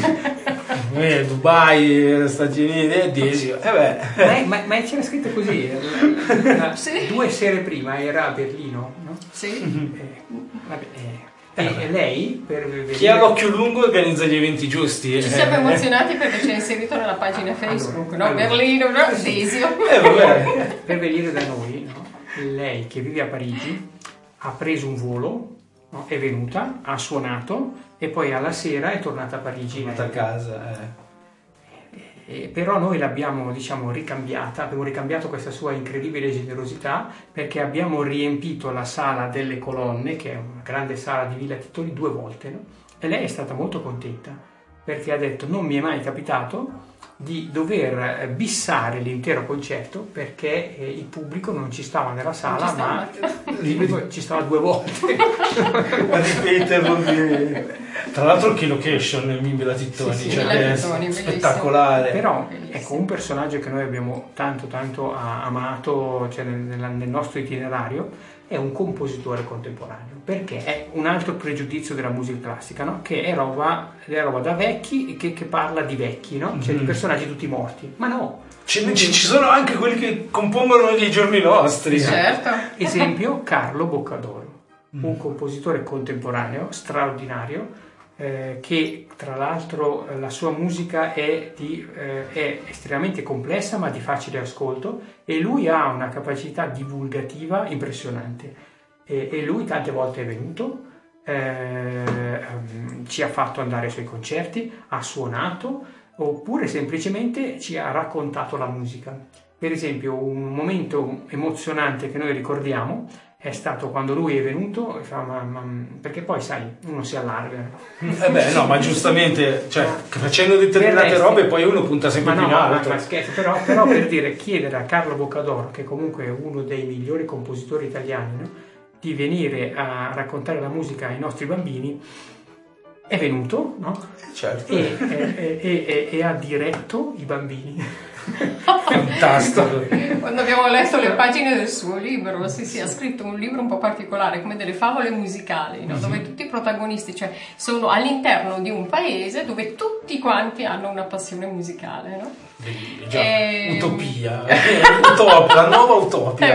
[SPEAKER 2] Dubai, Stati Uniti e Desio.
[SPEAKER 8] Ma c'era scritto così,
[SPEAKER 9] Sì.
[SPEAKER 8] 2 sere prima era a Berlino, no?
[SPEAKER 9] Sì.
[SPEAKER 8] E lei, per venire...
[SPEAKER 2] Chi ha l'occhio lungo organizza gli eventi giusti.
[SPEAKER 9] Ci siamo emozionati perché c'è inserito nella pagina Facebook, no? Berlino, no? Desio.
[SPEAKER 8] Per venire da noi, no? Lei che vive a Parigi ha preso un volo, no? È venuta, ha suonato e poi alla sera è tornata a Parigi.
[SPEAKER 2] È tornata a casa.
[SPEAKER 8] Però noi l'abbiamo, diciamo, ricambiata, abbiamo ricambiato questa sua incredibile generosità, perché abbiamo riempito la sala delle colonne, che è una grande sala di Villa Titoli, 2 volte, no? E lei è stata molto contenta, perché ha detto: non mi è mai capitato di dover bissare l'intero concerto, perché il pubblico non ci stava nella sala, ma il pubblico ci stava 2 volte
[SPEAKER 2] a ripeterlo. Tra l'altro che location in Villa Tittoni,
[SPEAKER 8] sì,
[SPEAKER 2] cioè
[SPEAKER 8] Villa
[SPEAKER 2] è
[SPEAKER 8] Tittoni,
[SPEAKER 2] spettacolare.
[SPEAKER 8] Però ecco, un personaggio che noi abbiamo tanto amato, cioè nel nostro itinerario, è un compositore contemporaneo, perché è un altro pregiudizio della musica classica, no? Che è roba da vecchi, che parla di vecchi, no? Cioè di personaggi tutti morti, ma no,
[SPEAKER 2] ci sono anche quelli che compongono nei giorni nostri.
[SPEAKER 9] Certo.
[SPEAKER 8] Esempio, Carlo Boccadoro, un compositore contemporaneo straordinario, che tra l'altro la sua musica è estremamente complessa ma di facile ascolto, e lui ha una capacità divulgativa impressionante, e lui tante volte è venuto, ci ha fatto andare ai suoi concerti, ha suonato, oppure semplicemente ci ha raccontato la musica. Per esempio, un momento emozionante che noi ricordiamo è stato quando lui è venuto, perché poi sai, uno si allarga.
[SPEAKER 2] No, ma giustamente, cioè, facendo determinate robe poi uno punta sempre più in alto.
[SPEAKER 8] Ma scherzo, però per dire, chiedere a Carlo Boccadoro, che comunque è uno dei migliori compositori italiani, no? Di venire a raccontare la musica ai nostri bambini, è venuto, no?
[SPEAKER 2] Certo.
[SPEAKER 8] E ha diretto i bambini.
[SPEAKER 2] Fantastico.
[SPEAKER 9] Quando abbiamo letto le pagine del suo libro, sì, ha scritto un libro un po' particolare, come delle favole musicali, no? Dove tutti i protagonisti, cioè, sono all'interno di un paese dove tutti quanti hanno una passione musicale, no?
[SPEAKER 2] Utopia, la nuova utopia.
[SPEAKER 9] È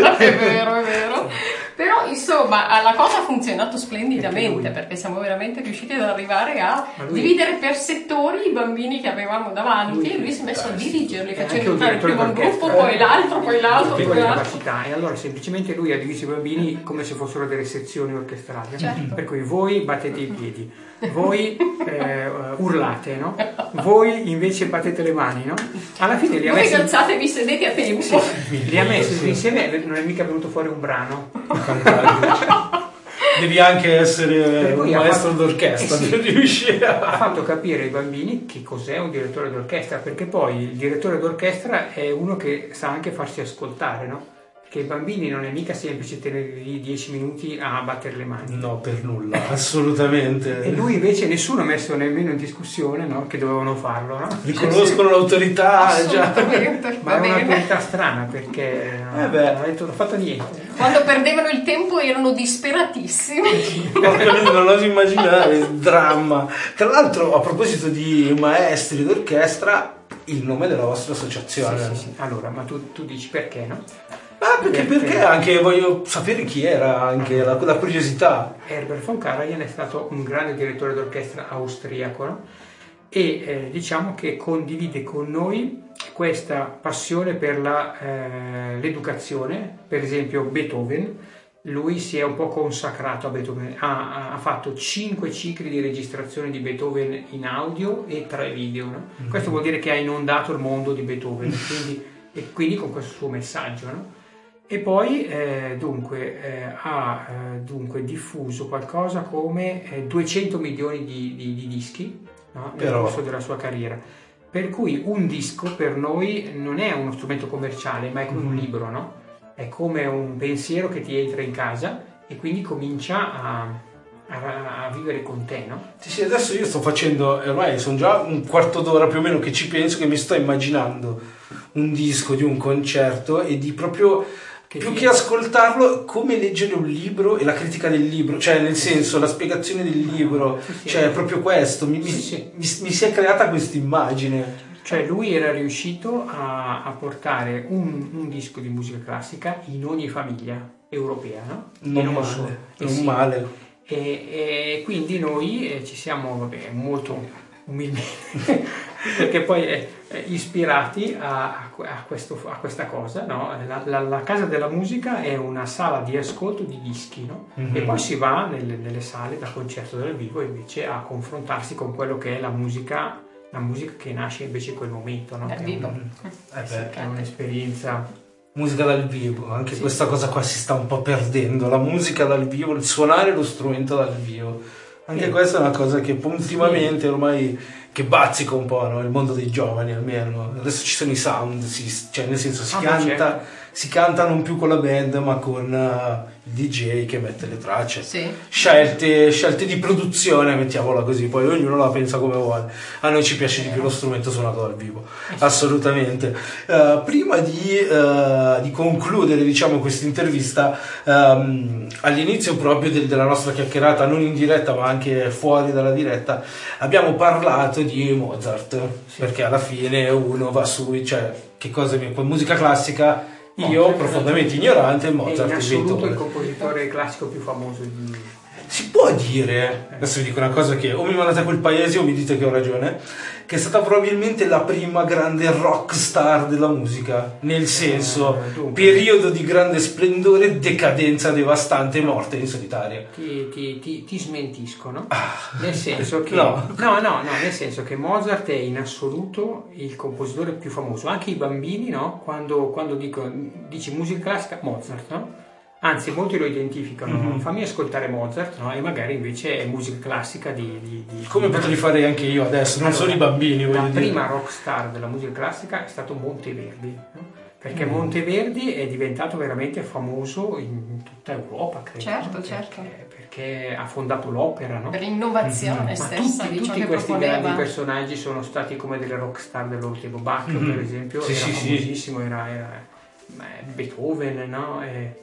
[SPEAKER 9] vero. Però insomma la cosa ha funzionato splendidamente, perché siamo veramente riusciti ad arrivare a dividere per settori i bambini che avevamo davanti, e lui si è messo a dirigerli, facendo entrare il primo gruppo, poi l'altro, poi l'altro, poi l'altro.
[SPEAKER 8] E allora semplicemente lui ha diviso i bambini come se fossero delle sezioni orchestrali,
[SPEAKER 9] certo.
[SPEAKER 8] Per cui voi battete i piedi, voi urlate, no? Voi invece battete le mani, no? Alla fine li ha messi...
[SPEAKER 9] Voi alzatevi, sedete a tempo.
[SPEAKER 8] Sì, li ha messi insieme, non è mica venuto fuori un brano.
[SPEAKER 2] Devi anche essere un maestro d'orchestra per riuscire
[SPEAKER 8] ha fatto capire ai bambini che cos'è un direttore d'orchestra, perché poi il direttore d'orchestra è uno che sa anche farsi ascoltare, no? Perché i bambini non è mica semplice tenerli 10 minuti a battere le mani.
[SPEAKER 2] No, per nulla, assolutamente.
[SPEAKER 8] E lui invece nessuno ha messo nemmeno in discussione, no? Che dovevano farlo, no?
[SPEAKER 2] Riconoscono l'autorità, già.
[SPEAKER 8] Ma è un'autorità strana, perché ha detto non ho fatto niente.
[SPEAKER 9] Quando perdevano il tempo erano disperatissimi.
[SPEAKER 2] Non lo so immaginare, il dramma. Tra l'altro, a proposito di maestri d'orchestra, il nome della vostra associazione.
[SPEAKER 8] Sì. Allora, ma tu dici perché, no?
[SPEAKER 2] Perché anche voglio sapere chi era, anche la curiosità.
[SPEAKER 8] Herbert von Karajan è stato un grande direttore d'orchestra austriaco, no? e diciamo che condivide con noi questa passione per l'educazione. Per esempio Beethoven, lui si è un po' consacrato a Beethoven, ha fatto 5 cicli di registrazione di Beethoven in audio e 3 video, no? Questo vuol dire che ha inondato il mondo di Beethoven, quindi con questo suo messaggio, no? E poi ha diffuso qualcosa come 200 milioni di dischi, no? Nel corso della sua carriera, per cui un disco per noi non è uno strumento commerciale, ma è come un libro, no? È come un pensiero che ti entra in casa e quindi comincia a vivere con te, no?
[SPEAKER 2] Sì, adesso io sto facendo, ormai sono già un quarto d'ora più o meno che ci penso, che mi sto immaginando un disco di un concerto e di proprio, più che ascoltarlo, come leggere un libro e la critica del libro, cioè nel senso la spiegazione del libro, cioè proprio questo, mi si è creata questa immagine.
[SPEAKER 8] Cioè lui era riuscito a portare un disco di musica classica in ogni famiglia europea, no?
[SPEAKER 2] Non male.
[SPEAKER 8] E quindi noi ci siamo molto umilmente perché poi ispirati a questa cosa, no? La Casa della Musica è una sala di ascolto di dischi, no? E poi si va nelle sale da concerto dal vivo invece a confrontarsi con quello che è la musica che nasce invece in quel momento, no?
[SPEAKER 9] Dal vivo.
[SPEAKER 8] Che è un'esperienza.
[SPEAKER 2] Musica dal vivo, anche questa cosa qua si sta un po' perdendo, la musica dal vivo, il suonare lo strumento dal vivo. Anche questa è una cosa che ultimamente ormai che bazzica un po', no? Il mondo dei giovani almeno. Adesso ci sono i sound, cioè nel senso si canta non più con la band ma con il DJ che mette le tracce. Scelte di produzione, mettiamola così, poi ognuno la pensa come vuole. A noi ci piace di più lo strumento suonato dal vivo, assolutamente. Prima di concludere, diciamo, questa intervista, all'inizio proprio della nostra chiacchierata, non in diretta ma anche fuori dalla diretta, abbiamo parlato di Mozart, perché alla fine uno va su, cioè che cosa con musica classica. Io, profondamente ignorante, Mozart
[SPEAKER 8] è in assoluto il compositore classico più famoso di...
[SPEAKER 2] Si può dire, adesso vi dico una cosa che o mi mandate a quel paese o mi dite che ho ragione, che è stata probabilmente la prima grande rock star della musica, nel senso periodo di grande splendore, decadenza devastante, morte in solitaria.
[SPEAKER 8] Ti smentisco, no? Nel senso che no, nel senso che Mozart è in assoluto il compositore più famoso. Anche i bambini, no? Quando dici musica classica, Mozart, no? Anzi, molti lo identificano, fammi ascoltare Mozart, no? E magari invece è musica classica
[SPEAKER 2] come potrei fare anche io adesso, non solo i bambini.
[SPEAKER 8] La prima rock star della musica classica è stato Monteverdi, no? Perché Monteverdi è diventato veramente famoso in tutta Europa, credo. Certo. Perché ha fondato l'opera, no?
[SPEAKER 9] Per l'innovazione stessa di ciò
[SPEAKER 8] tutti
[SPEAKER 9] che
[SPEAKER 8] questi
[SPEAKER 9] proponeva.
[SPEAKER 8] grandi personaggi sono stati come delle rock star del loro tempo. Bach, per esempio, era famosissimo, era Beethoven, no?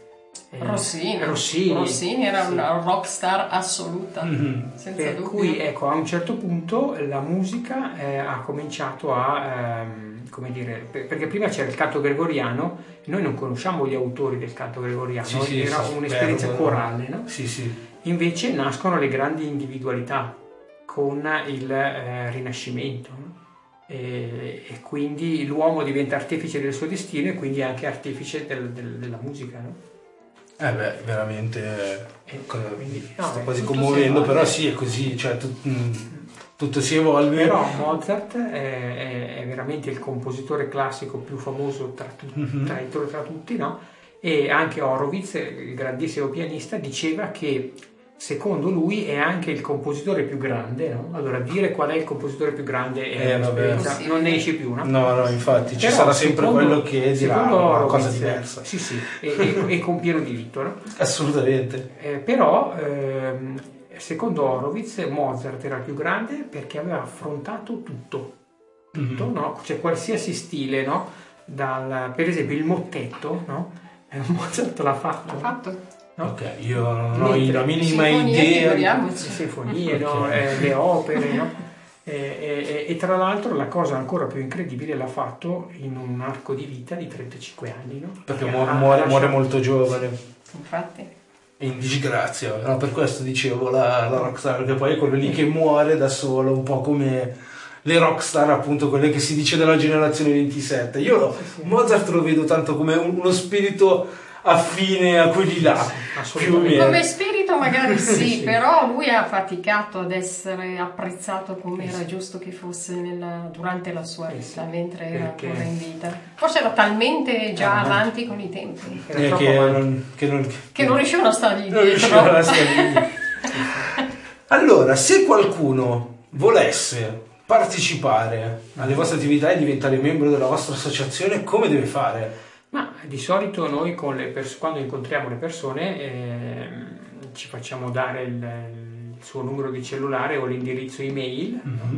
[SPEAKER 9] Rossini era una rock star assoluta, senza
[SPEAKER 8] per
[SPEAKER 9] dubbio.
[SPEAKER 8] cui ecco, a un certo punto la musica ha cominciato come dire, perché prima c'era il canto gregoriano, noi non conosciamo gli autori del canto gregoriano, era un'esperienza corale, no? Invece nascono le grandi individualità con il Rinascimento, no? E quindi l'uomo diventa artefice del suo destino e quindi anche artefice della musica, no?
[SPEAKER 2] Veramente sto quasi commuovendo, però sì, è così, cioè tutto si evolve.
[SPEAKER 8] Però Mozart è veramente il compositore classico più famoso tra tutti, no? E anche Horowitz, il grandissimo pianista, diceva che secondo lui è anche il compositore più grande, no? Allora dire qual è il compositore più grande è un'esperienza, non ne esce più, no?
[SPEAKER 2] No, infatti ci sarà sempre quello che dirà una cosa diversa.
[SPEAKER 8] Sì, e con pieno diritto, no?
[SPEAKER 2] Assolutamente.
[SPEAKER 8] Però secondo Horowitz Mozart era il più grande perché aveva affrontato tutto, no? Cioè qualsiasi stile, no? Per esempio il mottetto, no? Mozart l'ha fatto. No?
[SPEAKER 2] Ok, io non ho la minima idea.
[SPEAKER 8] Le sinfonie, no? Le opere, no? E tra l'altro la cosa ancora più incredibile l'ha fatto in un arco di vita di 35 anni, no?
[SPEAKER 2] Perché muore molto giovane.
[SPEAKER 9] Infatti.
[SPEAKER 2] In disgrazia, no? Per questo dicevo la rockstar, che poi è quello lì che muore da solo, un po' come le rockstar, appunto, quelle che si dice della generazione 27. Io Mozart lo vedo tanto come uno spirito affine a quelli là, più o meno.
[SPEAKER 9] Come spirito magari sì,
[SPEAKER 2] Sì.
[SPEAKER 9] però lui ha faticato ad essere apprezzato come era giusto che fosse durante la sua vita, mentre era
[SPEAKER 2] Perché?
[SPEAKER 9] ancora in vita. Forse era talmente già avanti con i tempi
[SPEAKER 2] Che
[SPEAKER 9] non riuscivano a stargli
[SPEAKER 2] non riuscivano
[SPEAKER 9] dietro.
[SPEAKER 2] a stargli. Allora, se qualcuno volesse partecipare alle vostre attività e diventare membro della vostra associazione, come deve fare?
[SPEAKER 8] Ma di solito noi quando incontriamo le persone ci facciamo dare il suo numero di cellulare o l'indirizzo email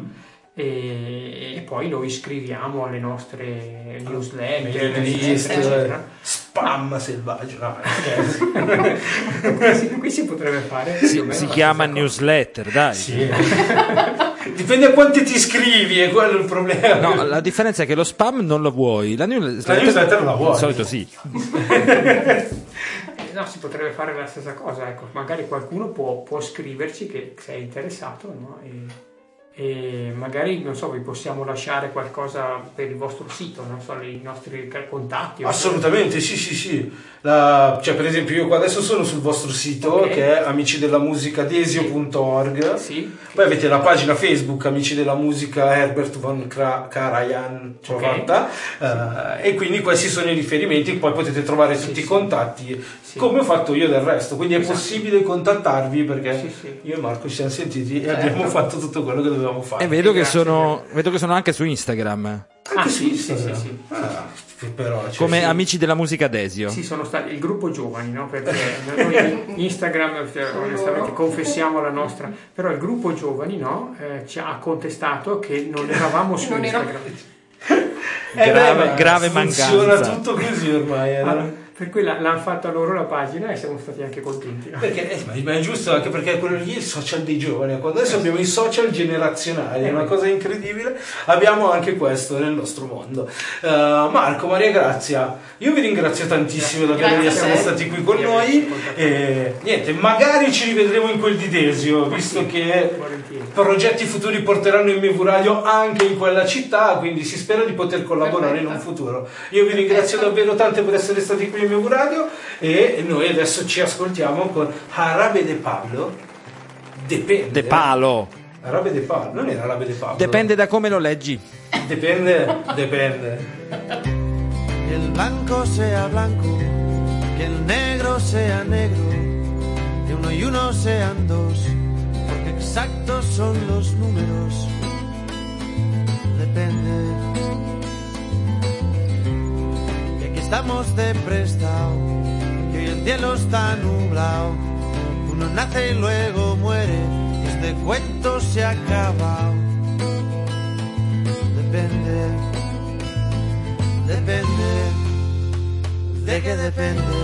[SPEAKER 8] e poi lo iscriviamo alle nostre newsletter, eccetera.
[SPEAKER 2] Spam selvaggio, no,
[SPEAKER 8] qui si potrebbe fare.
[SPEAKER 3] Si chiama newsletter, dai.
[SPEAKER 2] Sì. Dipende a quanti ti iscrivi, è quello il problema.
[SPEAKER 3] No, la differenza è che lo spam non lo vuoi, la
[SPEAKER 2] newsletter la vuoi.
[SPEAKER 3] Di solito sì.
[SPEAKER 8] No, si potrebbe fare la stessa cosa, ecco, magari qualcuno può scriverci che sei interessato, no? E magari, non so, vi possiamo lasciare qualcosa per il vostro sito, non so, i nostri contatti.
[SPEAKER 2] Assolutamente, sì. Cioè, per esempio, io qua adesso sono sul vostro sito, che è amicidellamusicadesio.org.
[SPEAKER 8] Sì.
[SPEAKER 2] Poi avete la pagina Facebook Amici della Musica Herbert von Karajan, e quindi questi sono i riferimenti. Poi potete trovare tutti i contatti, come ho fatto io del resto. Quindi è possibile contattarvi, perché io e Marco ci siamo sentiti e abbiamo fatto tutto quello che dovevamo fare.
[SPEAKER 3] E vedo che sono anche su Instagram.
[SPEAKER 2] Sì. Però, cioè,
[SPEAKER 3] come Amici della Musica Desio.
[SPEAKER 8] Sì, sono stati il gruppo giovani, no? Perché noi Instagram, onestamente, confessiamo la nostra, però il gruppo giovani, no? Ci ha contestato che non eravamo su Instagram.
[SPEAKER 3] Grave mancanza.
[SPEAKER 2] Funziona tutto così ormai.
[SPEAKER 8] Per cui l'hanno fatta loro la pagina e siamo stati anche contenti, no?
[SPEAKER 2] Perché ma è giusto, anche perché quello lì è il social dei giovani. Quando adesso abbiamo i social generazionali, è una cosa incredibile. Abbiamo anche questo nel nostro mondo. Marco, Maria Grazia, io vi ringrazio tantissimo davvero di essere stati qui con noi. E niente, magari ci rivedremo in quel di Desio, visto che progetti futuri porteranno il Mevu Radio anche in quella città, quindi si spera di poter collaborare in un futuro. Io vi ringrazio davvero tanto per essere stati qui in Mevu Radio e noi adesso ci ascoltiamo con Arabe de Pablo. Depende.
[SPEAKER 3] De Palo.
[SPEAKER 2] Arabe de Pablo, non era Arabe de Pablo.
[SPEAKER 3] Depende da come lo leggi.
[SPEAKER 2] Depende.
[SPEAKER 1] Que el blanco sea blanco, que el negro sea negro, que uno y uno sean dos, porque exactos son los números. Depende. Y aquí estamos de prestado, que hoy el cielo está nublado. Uno nace y luego muere, y este cuento se ha acabado. Depende. ¿De qué depende?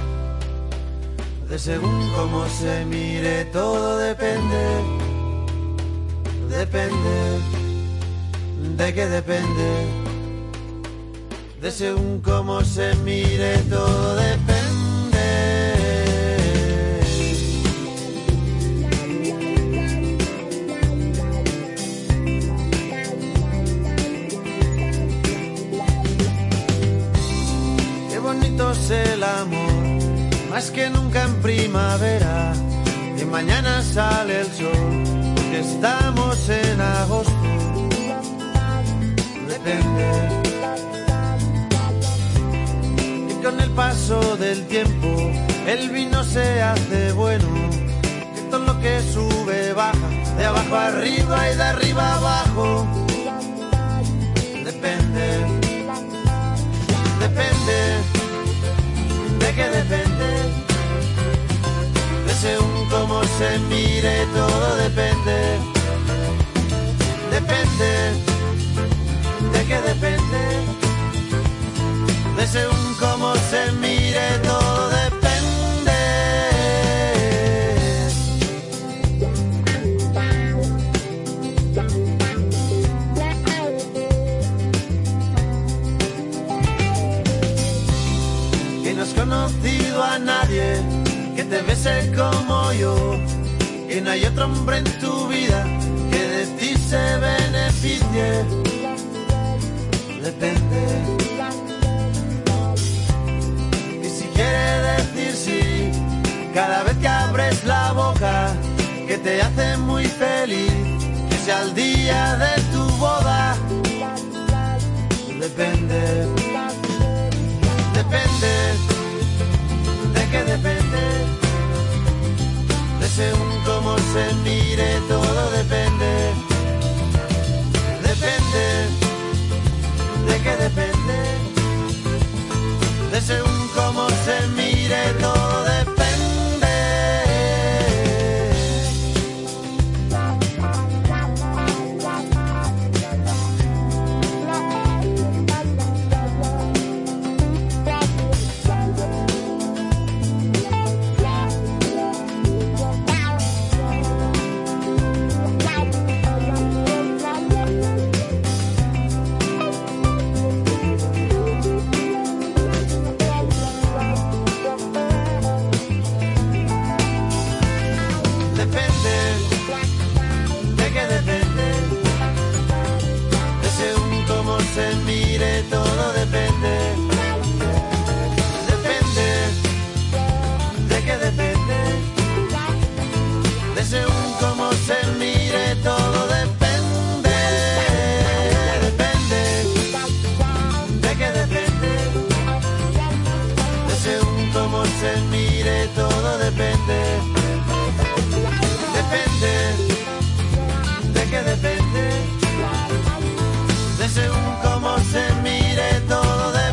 [SPEAKER 1] De según cómo se mire, todo depende. ¿De qué depende? De según cómo se mire, todo depende. Es el amor, más que nunca en primavera, y mañana sale el sol, porque estamos en agosto. Depende. Y con el paso del tiempo, el vino se hace bueno, que todo lo que sube baja, de abajo arriba y de arriba abajo. Depende. ¿De qué depende? De según cómo se mire, todo depende. ¿De qué depende? De según cómo se mire, todo depende. Conocido a nadie que te bese como yo, que no hay otro hombre en tu vida que de ti se beneficie. beneficie, depende. Y si quiere decir sí, cada vez que abres la boca, que te hace muy feliz, que sea el día de tu boda, depende. Depende, ¿de qué depende? De según cómo se mire, todo depende. Depende, ¿de qué depende? De según cómo se mire, todo depende. Todo depende, depende, de qué depende, de según cómo se mire, todo depende, depende, de qué depende, de según cómo se mire, todo depende, depende, de qué depende, de según cómo se mire, todo depende.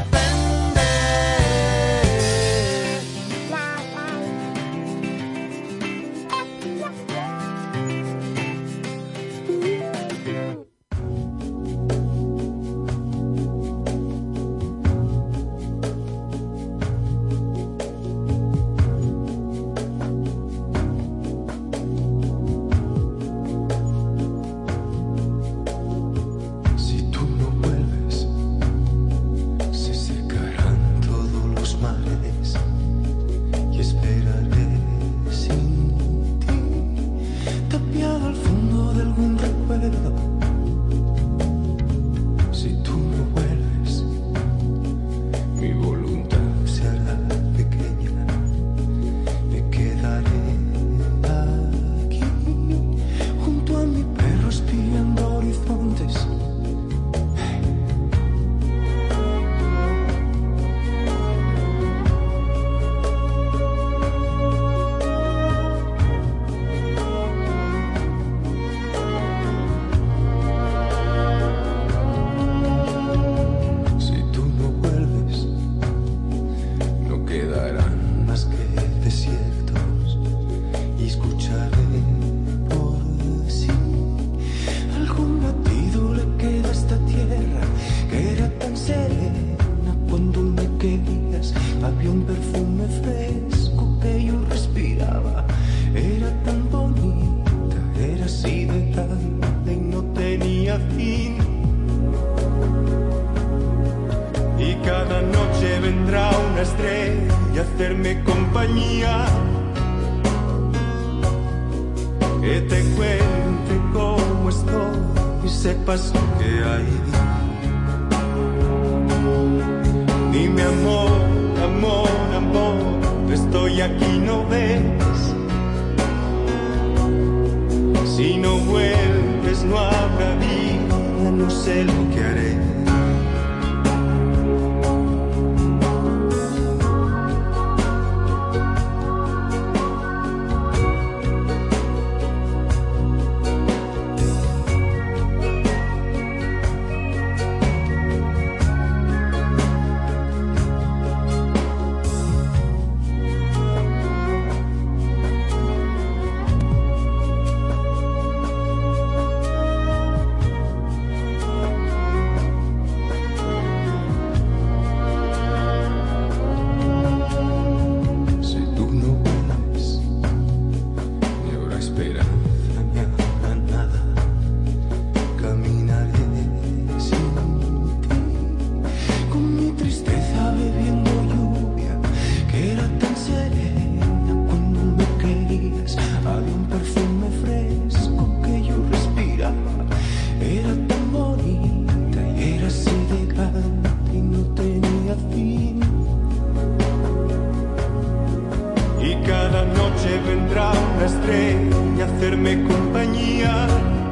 [SPEAKER 1] vendrá una estrella a hacerme compañía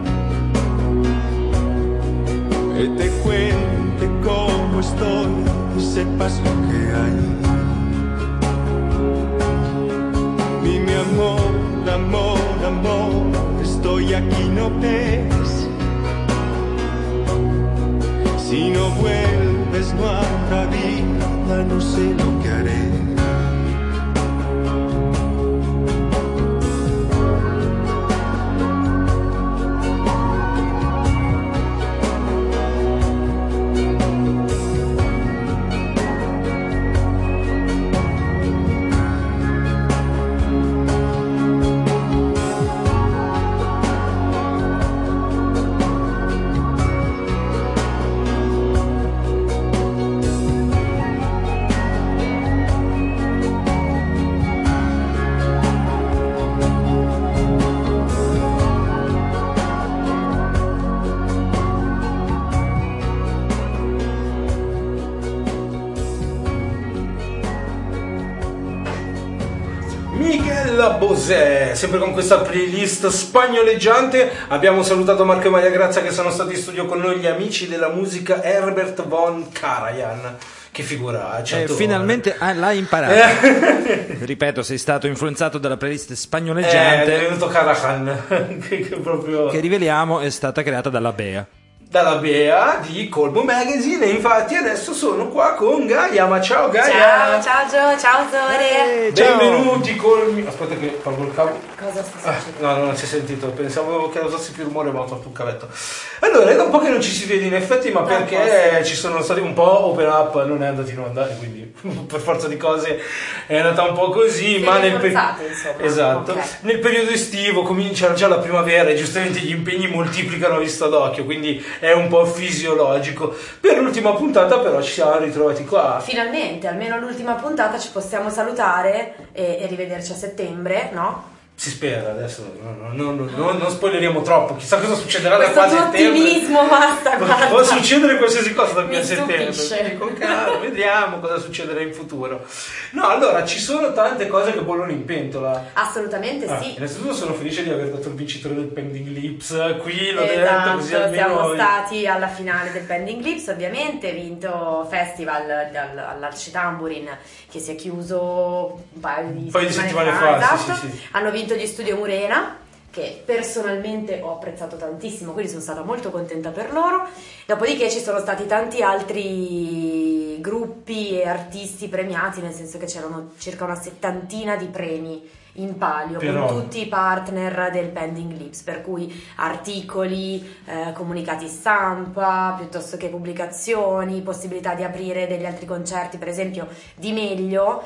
[SPEAKER 1] y te cuente cómo estoy y sepas lo que hay. Dime amor, amor, amor, estoy aquí, no ves. Si no vuelves no habrá vida, no sé lo que haré.
[SPEAKER 2] Bosè, sempre con questa playlist spagnoleggiante. Abbiamo salutato Marco e Maria Grazia che sono stati in studio con noi, gli amici della musica Herbert von Karajan. Che figura,
[SPEAKER 3] finalmente l'hai imparato. Ripeto, sei stato influenzato dalla playlist spagnoleggiante.
[SPEAKER 2] È venuto Karajan,
[SPEAKER 3] che riveliamo è stata creata dalla Bea.
[SPEAKER 2] Dalla Bea di Colmo Magazine, e infatti adesso sono qua con Gaia. Ma ciao Gaia!
[SPEAKER 13] Ciao Gio, ciao Zore!
[SPEAKER 2] Benvenuti col aspetta che tolgo il cavo.
[SPEAKER 13] Cosa sta succedendo?
[SPEAKER 2] No, non si è sentito, pensavo che usassi più rumore ma ho tolto il cavetto. Allora, è da un po' che non ci si vede in effetti, ma perché ci sono stati un po' Open Up, non è andato in onda, quindi per forza di cose è andata un po' così, ma esatto. Okay. Nel periodo estivo comincia già la primavera e giustamente gli impegni moltiplicano a vista d'occhio, quindi è un po' fisiologico. Per l'ultima puntata però ci siamo ritrovati qua.
[SPEAKER 13] Finalmente, almeno l'ultima puntata ci possiamo salutare e rivederci a settembre, no?
[SPEAKER 2] Si spera, adesso non spoileriamo troppo, chissà cosa succederà da qua a settembre.
[SPEAKER 13] Questo ottimismo, basta, guarda.
[SPEAKER 2] Può succedere qualsiasi cosa da qui a settembre,
[SPEAKER 13] stupisce.
[SPEAKER 2] Con calma, vediamo cosa succederà in futuro. No, allora, ci sono tante cose che bollono in pentola.
[SPEAKER 13] Assolutamente sì.
[SPEAKER 2] Innanzitutto sono felice di aver dato il vincitore del Pending Lips qui, l'ho
[SPEAKER 13] esatto,
[SPEAKER 2] detto, così almeno
[SPEAKER 13] siamo stati alla finale del Pending Lips, ovviamente, vinto festival all'Arci Tamburin, che si è chiuso un paio di settimane fa.
[SPEAKER 2] Esatto. Sì.
[SPEAKER 13] Hanno vinto gli Studio Murena, che personalmente ho apprezzato tantissimo, quindi sono stata molto contenta per loro. Dopodiché ci sono stati tanti altri gruppi e artisti premiati, nel senso che c'erano circa una 70 di premi in palio, con tutti i partner del Pending Lips, per cui articoli, comunicati stampa, piuttosto che pubblicazioni, possibilità di aprire degli altri concerti. Per esempio Di Meglio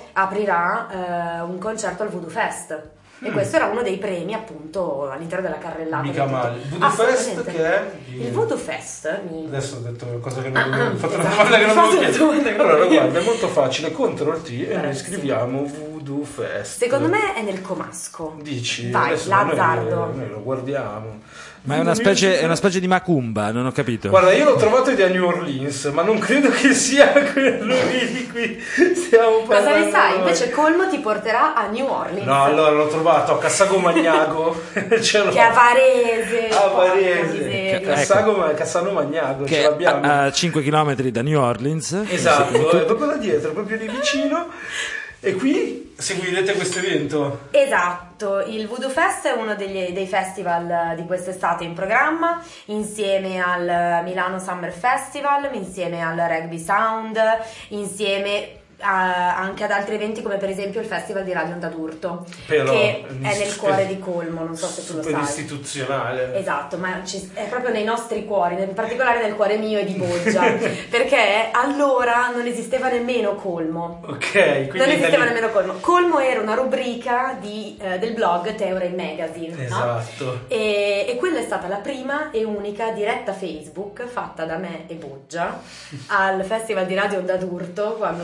[SPEAKER 13] aprirà un concerto al Voodoo Fest. E questo era uno dei premi, appunto, all'interno della carrellata.
[SPEAKER 2] Mica male. Il Voodoo Fest che è?
[SPEAKER 13] Il Voodoo Fest.
[SPEAKER 2] Adesso ho detto cosa che non ho fatto una domanda che non avevo chiesto. Allora, guarda, è molto facile. Ctrl T e noi scriviamo Voodoo Fest.
[SPEAKER 13] Secondo me è nel Comasco.
[SPEAKER 2] Dici?
[SPEAKER 13] Vai, l'azzardo.
[SPEAKER 2] Noi lo guardiamo.
[SPEAKER 3] Ma è una specie di macumba, non ho capito.
[SPEAKER 2] Guarda, io l'ho trovato a New Orleans, ma non credo che sia quello lì di cui stiamo parlando.
[SPEAKER 13] Cosa ne sai? Invece Colmo ti porterà a New Orleans.
[SPEAKER 2] No, allora l'ho trovato a Cassago Magnago.
[SPEAKER 13] Che a Varese.
[SPEAKER 2] A Varese. Cassano Magnago.
[SPEAKER 3] Che
[SPEAKER 2] ce l'abbiamo.
[SPEAKER 3] A 5 km da New Orleans.
[SPEAKER 2] Esatto, è proprio da dietro, proprio lì vicino. E qui seguirete questo evento?
[SPEAKER 13] Esatto, il Voodoo Fest è uno dei festival di quest'estate in programma, insieme al Milano Summer Festival, insieme al Rugby Sound, insieme anche ad altri eventi come per esempio il Festival di Radio Onda d'Urto, che è nel cuore di Colmo, non so se tu lo sai.
[SPEAKER 2] Super istituzionale.
[SPEAKER 13] Esatto, ma è proprio nei nostri cuori, in particolare nel cuore mio e di Boggia, perché allora non esisteva nemmeno Colmo.
[SPEAKER 2] Ok, quindi
[SPEAKER 13] non esisteva nemmeno Colmo. Colmo era una rubrica del blog Theorem Magazine.
[SPEAKER 2] Esatto.
[SPEAKER 13] No? E quella è stata la prima e unica diretta Facebook fatta da me e Boggia al Festival di Radio Onda d'Urto, quando suonavano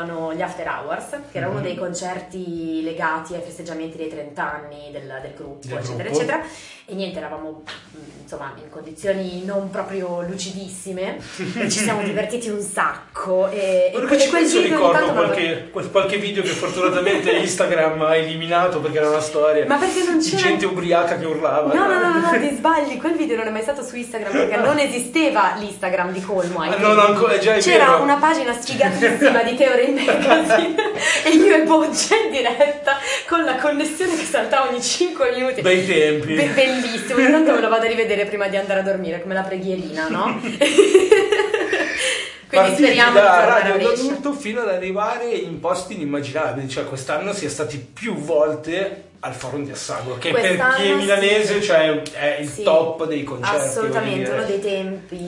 [SPEAKER 13] facevano gli After Hours, che era uno dei concerti legati ai festeggiamenti dei 30 anni del gruppo, eccetera, eccetera. E niente, eravamo insomma in condizioni non proprio lucidissime e ci siamo divertiti un sacco. E quel video
[SPEAKER 2] ricordo qualche video che fortunatamente Instagram ha eliminato perché era una storia.
[SPEAKER 13] Ma perché non c'era?
[SPEAKER 2] Di gente ubriaca che urlava.
[SPEAKER 13] No, ti sbagli, quel video non è mai stato su Instagram perché non esisteva l'Instagram di Colmo. C'era una pagina sfigatissima di Theory Magazine e io e Boggia in diretta con la connessione che saltava ogni 5 minuti.
[SPEAKER 2] Bei tempi.
[SPEAKER 13] Bellissimo, intanto me lo vado a rivedere prima di andare a dormire, come la preghierina, no? Quindi speriamo di tornare a Brescia.
[SPEAKER 2] Tutto fino ad arrivare in posti inimmaginabili, cioè quest'anno si è stati più volte al Forum di Assago, che per chi è milanese è il top dei concerti.
[SPEAKER 13] Assolutamente, uno dei templi.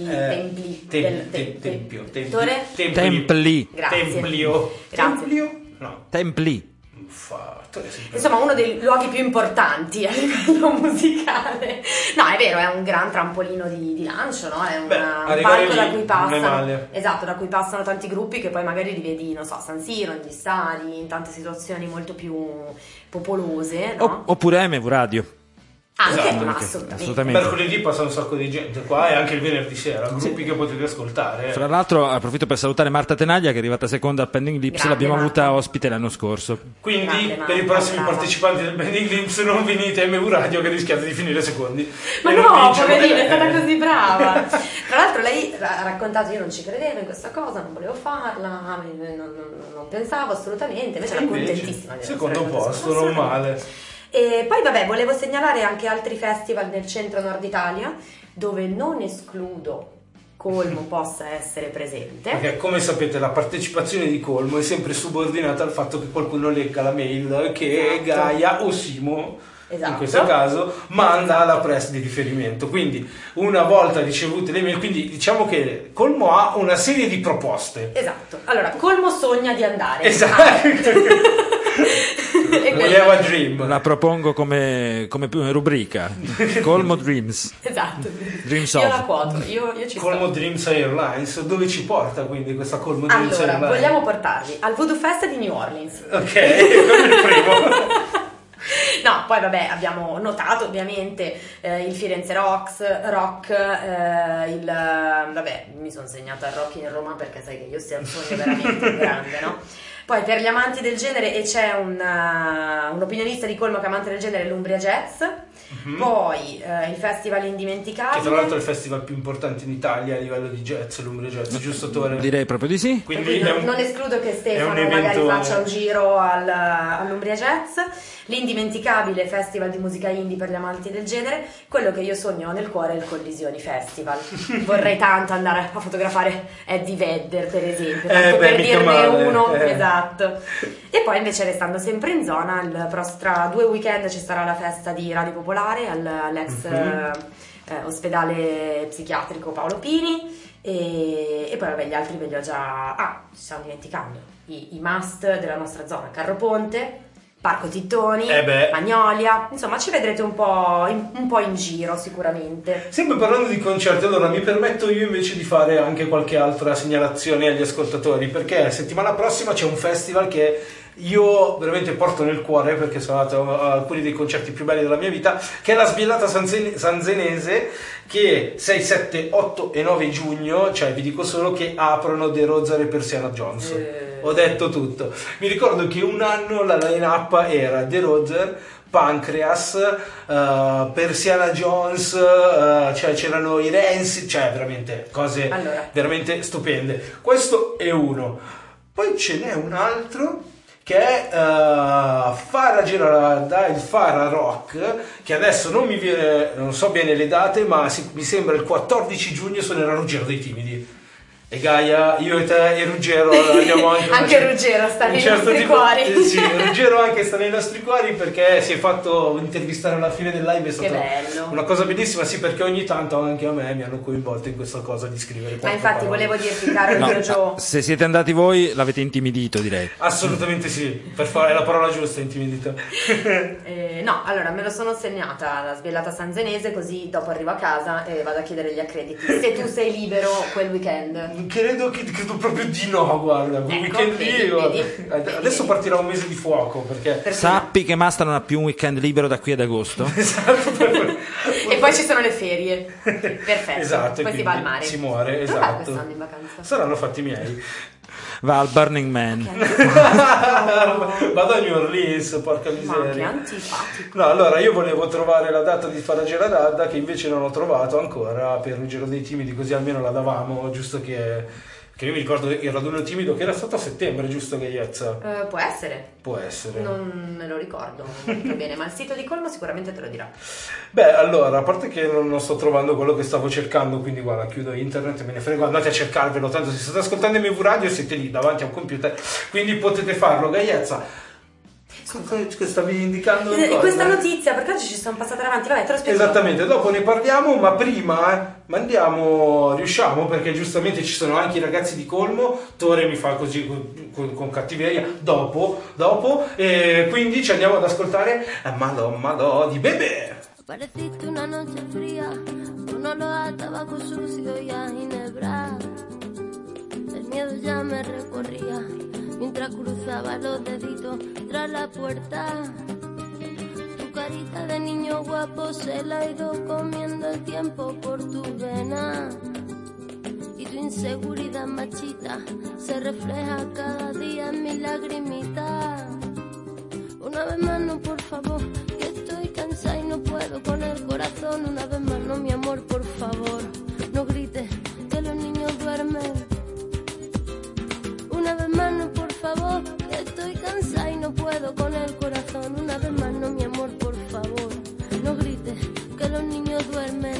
[SPEAKER 13] Insomma, uno dei luoghi più importanti a livello musicale. No, è vero, è un gran trampolino di lancio, no? È un palco da cui passano. Esatto, da cui passano tanti gruppi che poi magari li vedi, non so, a San Siro, negli stadi, in tante situazioni molto più popolose, no?
[SPEAKER 3] Oppure MV Radio.
[SPEAKER 13] Anche,
[SPEAKER 3] esatto,
[SPEAKER 13] assolutamente.
[SPEAKER 2] Mercoledì passa un sacco di gente qua e anche il venerdì sera, gruppi che potete ascoltare.
[SPEAKER 3] Fra l'altro approfitto per salutare Marta Tenaglia che è arrivata seconda al Bending Lips, l'abbiamo avuta ospite l'anno scorso.
[SPEAKER 2] Quindi per i prossimi partecipanti del Bending Lips non venite a MV Radio che rischiate di finire secondi.
[SPEAKER 13] Ma no, poverina, è stata così brava. Tra l'altro lei ha raccontato, io non ci credevo in questa cosa, non volevo farla, non pensavo assolutamente, invece era contentissima.
[SPEAKER 2] Secondo posto, non male.
[SPEAKER 13] E poi vabbè, volevo segnalare anche altri festival nel centro-nord Italia dove non escludo Colmo possa essere presente.
[SPEAKER 2] Perché come sapete la partecipazione di Colmo è sempre subordinata al fatto che qualcuno legga la mail che Gaia o Simo in questo caso manda alla press di riferimento. Quindi una volta ricevute le mail, quindi diciamo che Colmo ha una serie di proposte.
[SPEAKER 13] Esatto. Allora, Colmo sogna di andare.
[SPEAKER 2] Esatto. We have a dream.
[SPEAKER 3] La propongo come rubrica. Colmo Dreams.
[SPEAKER 13] Esatto.
[SPEAKER 3] Dreams
[SPEAKER 13] io la quoto. Io ci
[SPEAKER 2] Colmo Dreams Airlines. Dove ci porta quindi questa Colmo Dreams Airlines?
[SPEAKER 13] Allora, vogliamo portarvi al Voodoo Fest di New Orleans.
[SPEAKER 2] Ok, come il primo.
[SPEAKER 13] No, poi vabbè, abbiamo notato ovviamente il Firenze Rock, vabbè, mi sono segnata il Rock in Roma perché sai che io sia un sogno veramente grande, no? Poi per gli amanti del genere, e c'è un opinionista di Colmo che è amante del genere, l'Umbria Jazz. Poi il festival indimenticabile,
[SPEAKER 2] che tra l'altro è il festival più importante in Italia a livello di jazz, l'Umbria Jazz, giusto Tore?
[SPEAKER 3] Direi proprio di sì.
[SPEAKER 2] Quindi
[SPEAKER 13] non escludo che Stefano magari faccia un giro all'Umbria Jazz. L'indimenticabile festival di musica indie per gli amanti del genere. Quello che io sogno nel cuore è il Collisioni Festival. Vorrei tanto andare a fotografare Eddie Vedder per esempio, tanto per dirne uno. Esatto. E poi invece restando sempre in zona, tra 2 weekend ci sarà la festa di Radio Popolare all'ex ospedale psichiatrico Paolo Pini e poi vabbè gli altri ve li ho già... ci stiamo dimenticando i must della nostra zona: Carro Ponte, Parco Tittoni, Magnolia, insomma ci vedrete un po' in giro sicuramente.
[SPEAKER 2] Sempre parlando di concerti, allora mi permetto io invece di fare anche qualche altra segnalazione agli ascoltatori, perché settimana prossima c'è un festival che io veramente porto nel cuore perché sono andato a alcuni dei concerti più belli della mia vita, che è la Sbiellata Sanzenese, che 6, 7, 8 e 9 giugno, cioè vi dico solo che aprono De Rozar e Persiana Jones. Ho detto tutto. Mi ricordo che un anno la line-up era De Rozar, Pancreas, Persiana Jones, cioè c'erano i Renzi, cioè veramente cose veramente stupende. Questo è uno. Poi ce n'è un altro che è Fara Girarda, il Fara Rock, che adesso non so bene le date, ma mi sembra il 14 giugno suonerà Ruggero dei Timidi. E Gaia, io e te e Ruggero abbiamo
[SPEAKER 13] anche Ruggero sta nei nostri cuori.
[SPEAKER 2] Sì, Ruggero anche sta nei nostri cuori perché si è fatto intervistare alla fine del live, è stata una cosa bellissima, sì, perché ogni tanto anche a me mi hanno coinvolto in questa cosa di scrivere.
[SPEAKER 13] Ma infatti volevo dirti, caro mio Gio,
[SPEAKER 3] se siete andati voi l'avete intimidito, direi.
[SPEAKER 2] Assolutamente sì, per fare la parola giusta, intimidito.
[SPEAKER 13] No, allora me lo sono segnata la Sbiellata Sanzenese, così dopo arrivo a casa e vado a chiedere gli accrediti, se tu sei libero quel weekend.
[SPEAKER 2] Credo proprio di no, guarda, un weekend
[SPEAKER 13] vedi.
[SPEAKER 2] adesso partirà un mese di fuoco perché
[SPEAKER 3] Sappi che Masta non ha più un weekend libero da qui ad agosto.
[SPEAKER 13] E poi ci sono le ferie. Perfetto.
[SPEAKER 2] Esatto,
[SPEAKER 13] Poi si va al mare.
[SPEAKER 2] si muore,
[SPEAKER 13] Dove vai
[SPEAKER 2] esatto.
[SPEAKER 13] quest'anno in vacanza?
[SPEAKER 2] Saranno fatti miei.
[SPEAKER 3] Va al Burning Man.
[SPEAKER 2] Vado a New Orleans, porca
[SPEAKER 13] Ma che
[SPEAKER 2] miseria.
[SPEAKER 13] antipatico.
[SPEAKER 2] No, allora io volevo trovare la data di Faragera d'Adda che invece non ho trovato ancora per il Giro dei Timidi, così almeno la davamo, giusto che io mi ricordo il raduno timido che era stato a settembre, giusto Gaiezza?
[SPEAKER 13] Può essere.
[SPEAKER 2] Può essere.
[SPEAKER 13] Non me lo ricordo molto bene, ma il sito di Colmo sicuramente te lo dirà.
[SPEAKER 2] Beh, allora, a parte che non sto trovando quello che stavo cercando, quindi guarda, chiudo internet, me ne frego, andate a cercarvelo, tanto se state ascoltando i MV Radio siete lì davanti a un computer, quindi potete farlo. Gaiezza, stavi indicando
[SPEAKER 13] questa notizia, perché oggi ci sono passate davanti, vabbè, te lo spiego.
[SPEAKER 2] Esattamente, dopo ne parliamo, ma prima riusciamo, perché giustamente ci sono anche i ragazzi di Colmo. Tore mi fa così con cattiveria dopo, e quindi ci andiamo ad ascoltare Malò di Bebè.
[SPEAKER 14] Apareciste una noche fría, un olor a tabaco sucio y a ginebra. El miedo ya me recorría mientras cruzaba los deditos tras la puerta. Tu carita de niño guapo se la ha ido comiendo el tiempo por tu vena. Y tu inseguridad machita se refleja cada día en mi lagrimita. Una vez más no, por favor, que estoy cansada y no puedo con el corazón. Una vez más no, mi amor, por favor, no grites que los niños duermen. Una vez más no, por favor, que estoy cansada y no puedo con el corazón. Una vez más no, mi amor, por favor, no grites que los niños duermen.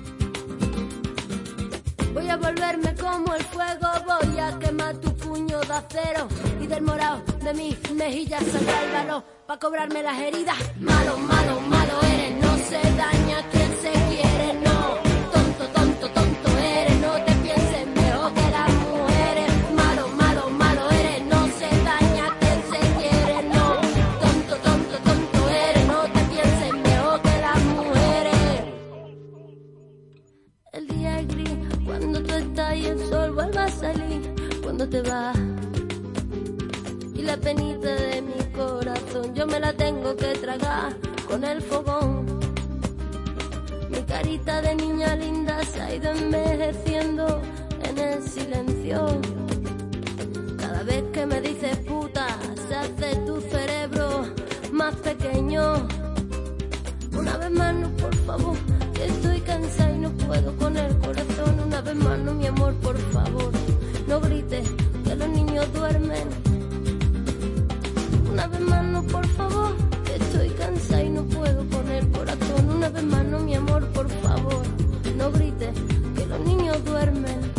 [SPEAKER 14] Voy a volverme como el fuego, voy a quemar tu puño de acero y del morado de mis mejillas saldrá el valor pa' cobrarme las heridas. Malo, malo, malo eres, no se daña quien se quiere, no. Tonto, tonto, tonto eres, no te pienses mejor que las mujeres. Malo, malo, malo eres, no se daña quien se quiere, no. Tonto, tonto, tonto eres, no te pienses mejor que las mujeres. El día es gris cuando tú estás y el sol vuelve a salir cuando te vas. Y la penita de mi corazón yo me la tengo que tragar con el fogón. Mi carita de niña linda se ha ido envejeciendo en el silencio. Cada vez que me dices puta se hace tu cerebro más pequeño. Una vez más no, por favor, que estoy cansada y no puedo con el corazón. Una vez más no, mi amor, por favor, no grites que los niños duermen. Una vez más no, por favor, que estoy cansada y no puedo con el corazón. Una vez más no, mi amor, por favor, no grites que los niños duermen.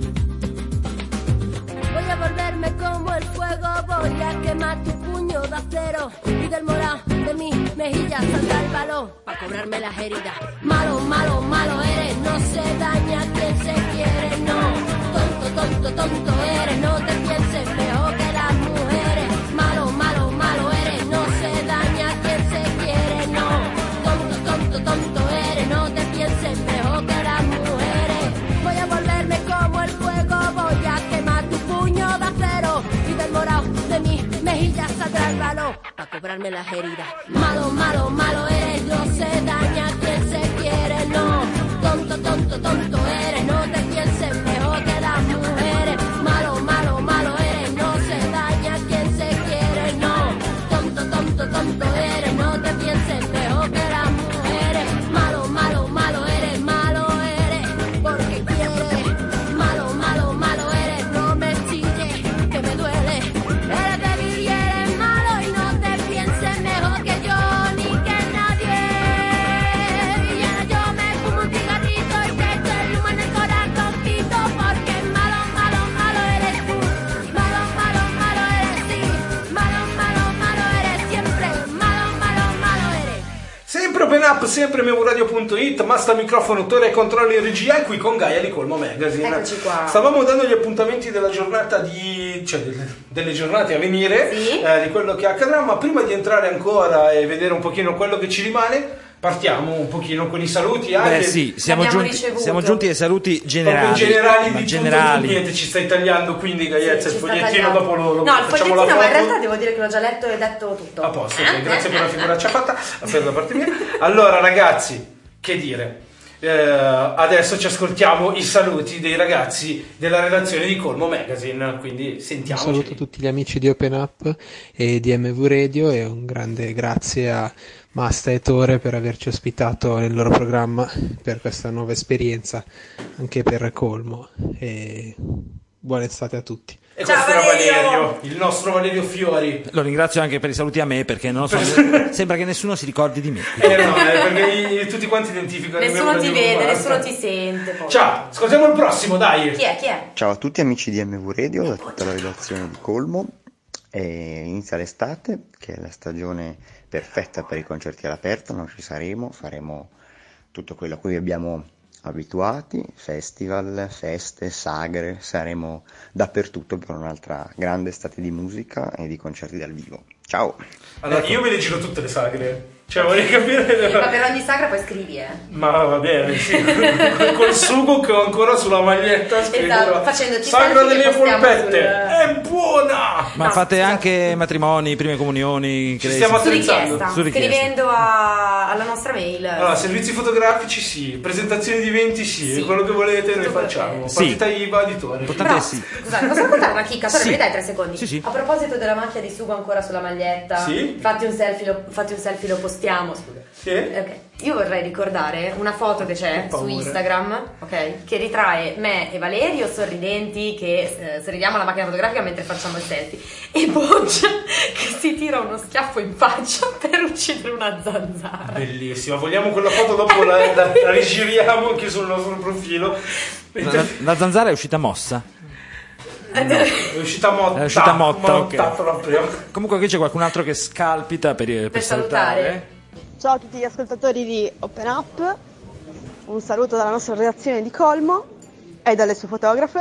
[SPEAKER 14] Voy a volverme como el fuego, voy a quemar tu puño de acero y del morado de mis mejillas saldrá el valor pa' cobrarme las heridas. Malo, malo, malo eres, no se daña quien se quiere, no. Tonto, tonto, tonto eres, no te pienses mejor que las mujeres. Malo, malo, malo eres, no se daña quien se quiere, no. Tonto, tonto, tonto eres, no te pienses mejor que las mujeres. Voy a volverme como el fuego, voy a quemar tu puño de acero y del morado de mis mejillas saldrá el valor pa' cobrarme las heridas. Malo, malo, malo eres, no se daña quien se quiere, no. Tonto, tonto, tonto eres, no te pienses mejor que las mujeres. Malo, malo, malo eres, no se daña quien se quiere, no. Tonto, tonto, tonto eres, no te pienses mejor que las mujeres. Malo, malo, malo eres, porque quieres. Malo, malo, malo eres, no me chilles, que me duele. Eres débil y eres malo y no te pienses mejor que yo ni que nadie. Y ahora yo me fumo un cigarrito y te echo el humo en el corazoncito, porque malo, malo, malo eres tú. Malo, malo, malo eres sí. Malo, malo, malo eres siempre. Malo, malo, malo eres.
[SPEAKER 2] Sempre Open Up, sempre MVRadio.it, Masta microfono, Tore controlli in regia, e qui con Gaia di Colmo Magazine.
[SPEAKER 13] Eccoci qua.
[SPEAKER 2] Stavamo dando gli appuntamenti della giornata delle giornate a venire,
[SPEAKER 13] Sì.
[SPEAKER 2] di quello che accadrà, ma prima di entrare ancora e vedere un pochino quello che ci rimane, partiamo un pochino con i saluti.
[SPEAKER 3] Beh, sì, siamo giunti ai saluti generali.
[SPEAKER 2] Generali. Niente, ci stai tagliando, quindi Gaiezza, il fogliettino dopo lo
[SPEAKER 13] no, il
[SPEAKER 2] facciamo la
[SPEAKER 13] fogliettino,
[SPEAKER 2] foto.
[SPEAKER 13] ma in realtà devo dire che l'ho già letto e detto tutto.
[SPEAKER 2] A posto, ok, grazie per la figuraccia fatta, da parte mia. Allora ragazzi, che dire? Adesso ci ascoltiamo i saluti dei ragazzi della redazione di Colmo Magazine, quindi sentiamoci.
[SPEAKER 15] Un saluto a tutti gli amici di Open Up e di MV Radio e un grande grazie a Masta e Tore per averci ospitato nel loro programma per questa nuova esperienza anche per Colmo, e buona estate a tutti.
[SPEAKER 2] E questo era Valerio, il nostro Valerio Fiori.
[SPEAKER 3] Lo ringrazio anche per i saluti a me, perché non so, sembra che nessuno si ricordi di me.
[SPEAKER 2] No, perché tutti quanti identificano.
[SPEAKER 13] Nessuno ti vede, nessuno ti sente. Poi.
[SPEAKER 2] Ciao, ascoltiamo il prossimo, dai.
[SPEAKER 13] Chi è?
[SPEAKER 16] Ciao a tutti amici di MV Radio, da tutta la redazione di Colmo. Inizia l'estate, che è la stagione perfetta per i concerti all'aperto. Noi ci faremo tutto quello a cui abbiamo abituati, festival, feste, sagre, saremo dappertutto per un'altra grande estate di musica e di concerti dal vivo. Ciao!
[SPEAKER 2] Allora, io me le giro tutte le sagre, cioè vorrei capire.
[SPEAKER 13] Ma per ogni sagra poi scrivi,
[SPEAKER 2] Ma va bene, sì. Col sugo che ho ancora sulla maglietta
[SPEAKER 13] esatto, facendoci
[SPEAKER 2] sagra delle polpette, è buona!
[SPEAKER 3] Ma fate anche matrimoni, prime comunioni?
[SPEAKER 2] Ci stiamo attrezzando.
[SPEAKER 13] Scrivendo alla nostra mail.
[SPEAKER 2] Allora, servizi fotografici sì, presentazioni di eventi sì. Quello che volete noi facciamo. Partita IVA, editore.
[SPEAKER 3] Importante sì.
[SPEAKER 13] Scusate, posso raccontare una chicca? Sì. Mi dai 3 secondi?
[SPEAKER 3] Sì.
[SPEAKER 13] A proposito della macchia di sugo ancora sulla maglietta, fatti un selfie, lo postiamo. Scusa.
[SPEAKER 2] Sì.
[SPEAKER 13] Okay. Io vorrei ricordare una foto che c'è su Instagram, ok? Che ritrae me e Valerio sorridenti che sorridiamo alla macchina fotografica mentre facciamo il selfie, e Boccia che si tira uno schiaffo in faccia per uccidere una zanzara.
[SPEAKER 2] Bellissima, vogliamo quella foto, dopo la rigiriamo anche sul nostro profilo.
[SPEAKER 3] La zanzara è uscita mossa.
[SPEAKER 2] No, è uscita motta.
[SPEAKER 3] È uscita motta, ok.
[SPEAKER 2] Proprio.
[SPEAKER 3] Comunque qui c'è qualcun altro che scalpita per salutare.
[SPEAKER 17] Ciao a tutti gli ascoltatori di Open Up, un saluto dalla nostra redazione di Colmo e dalle sue fotografe.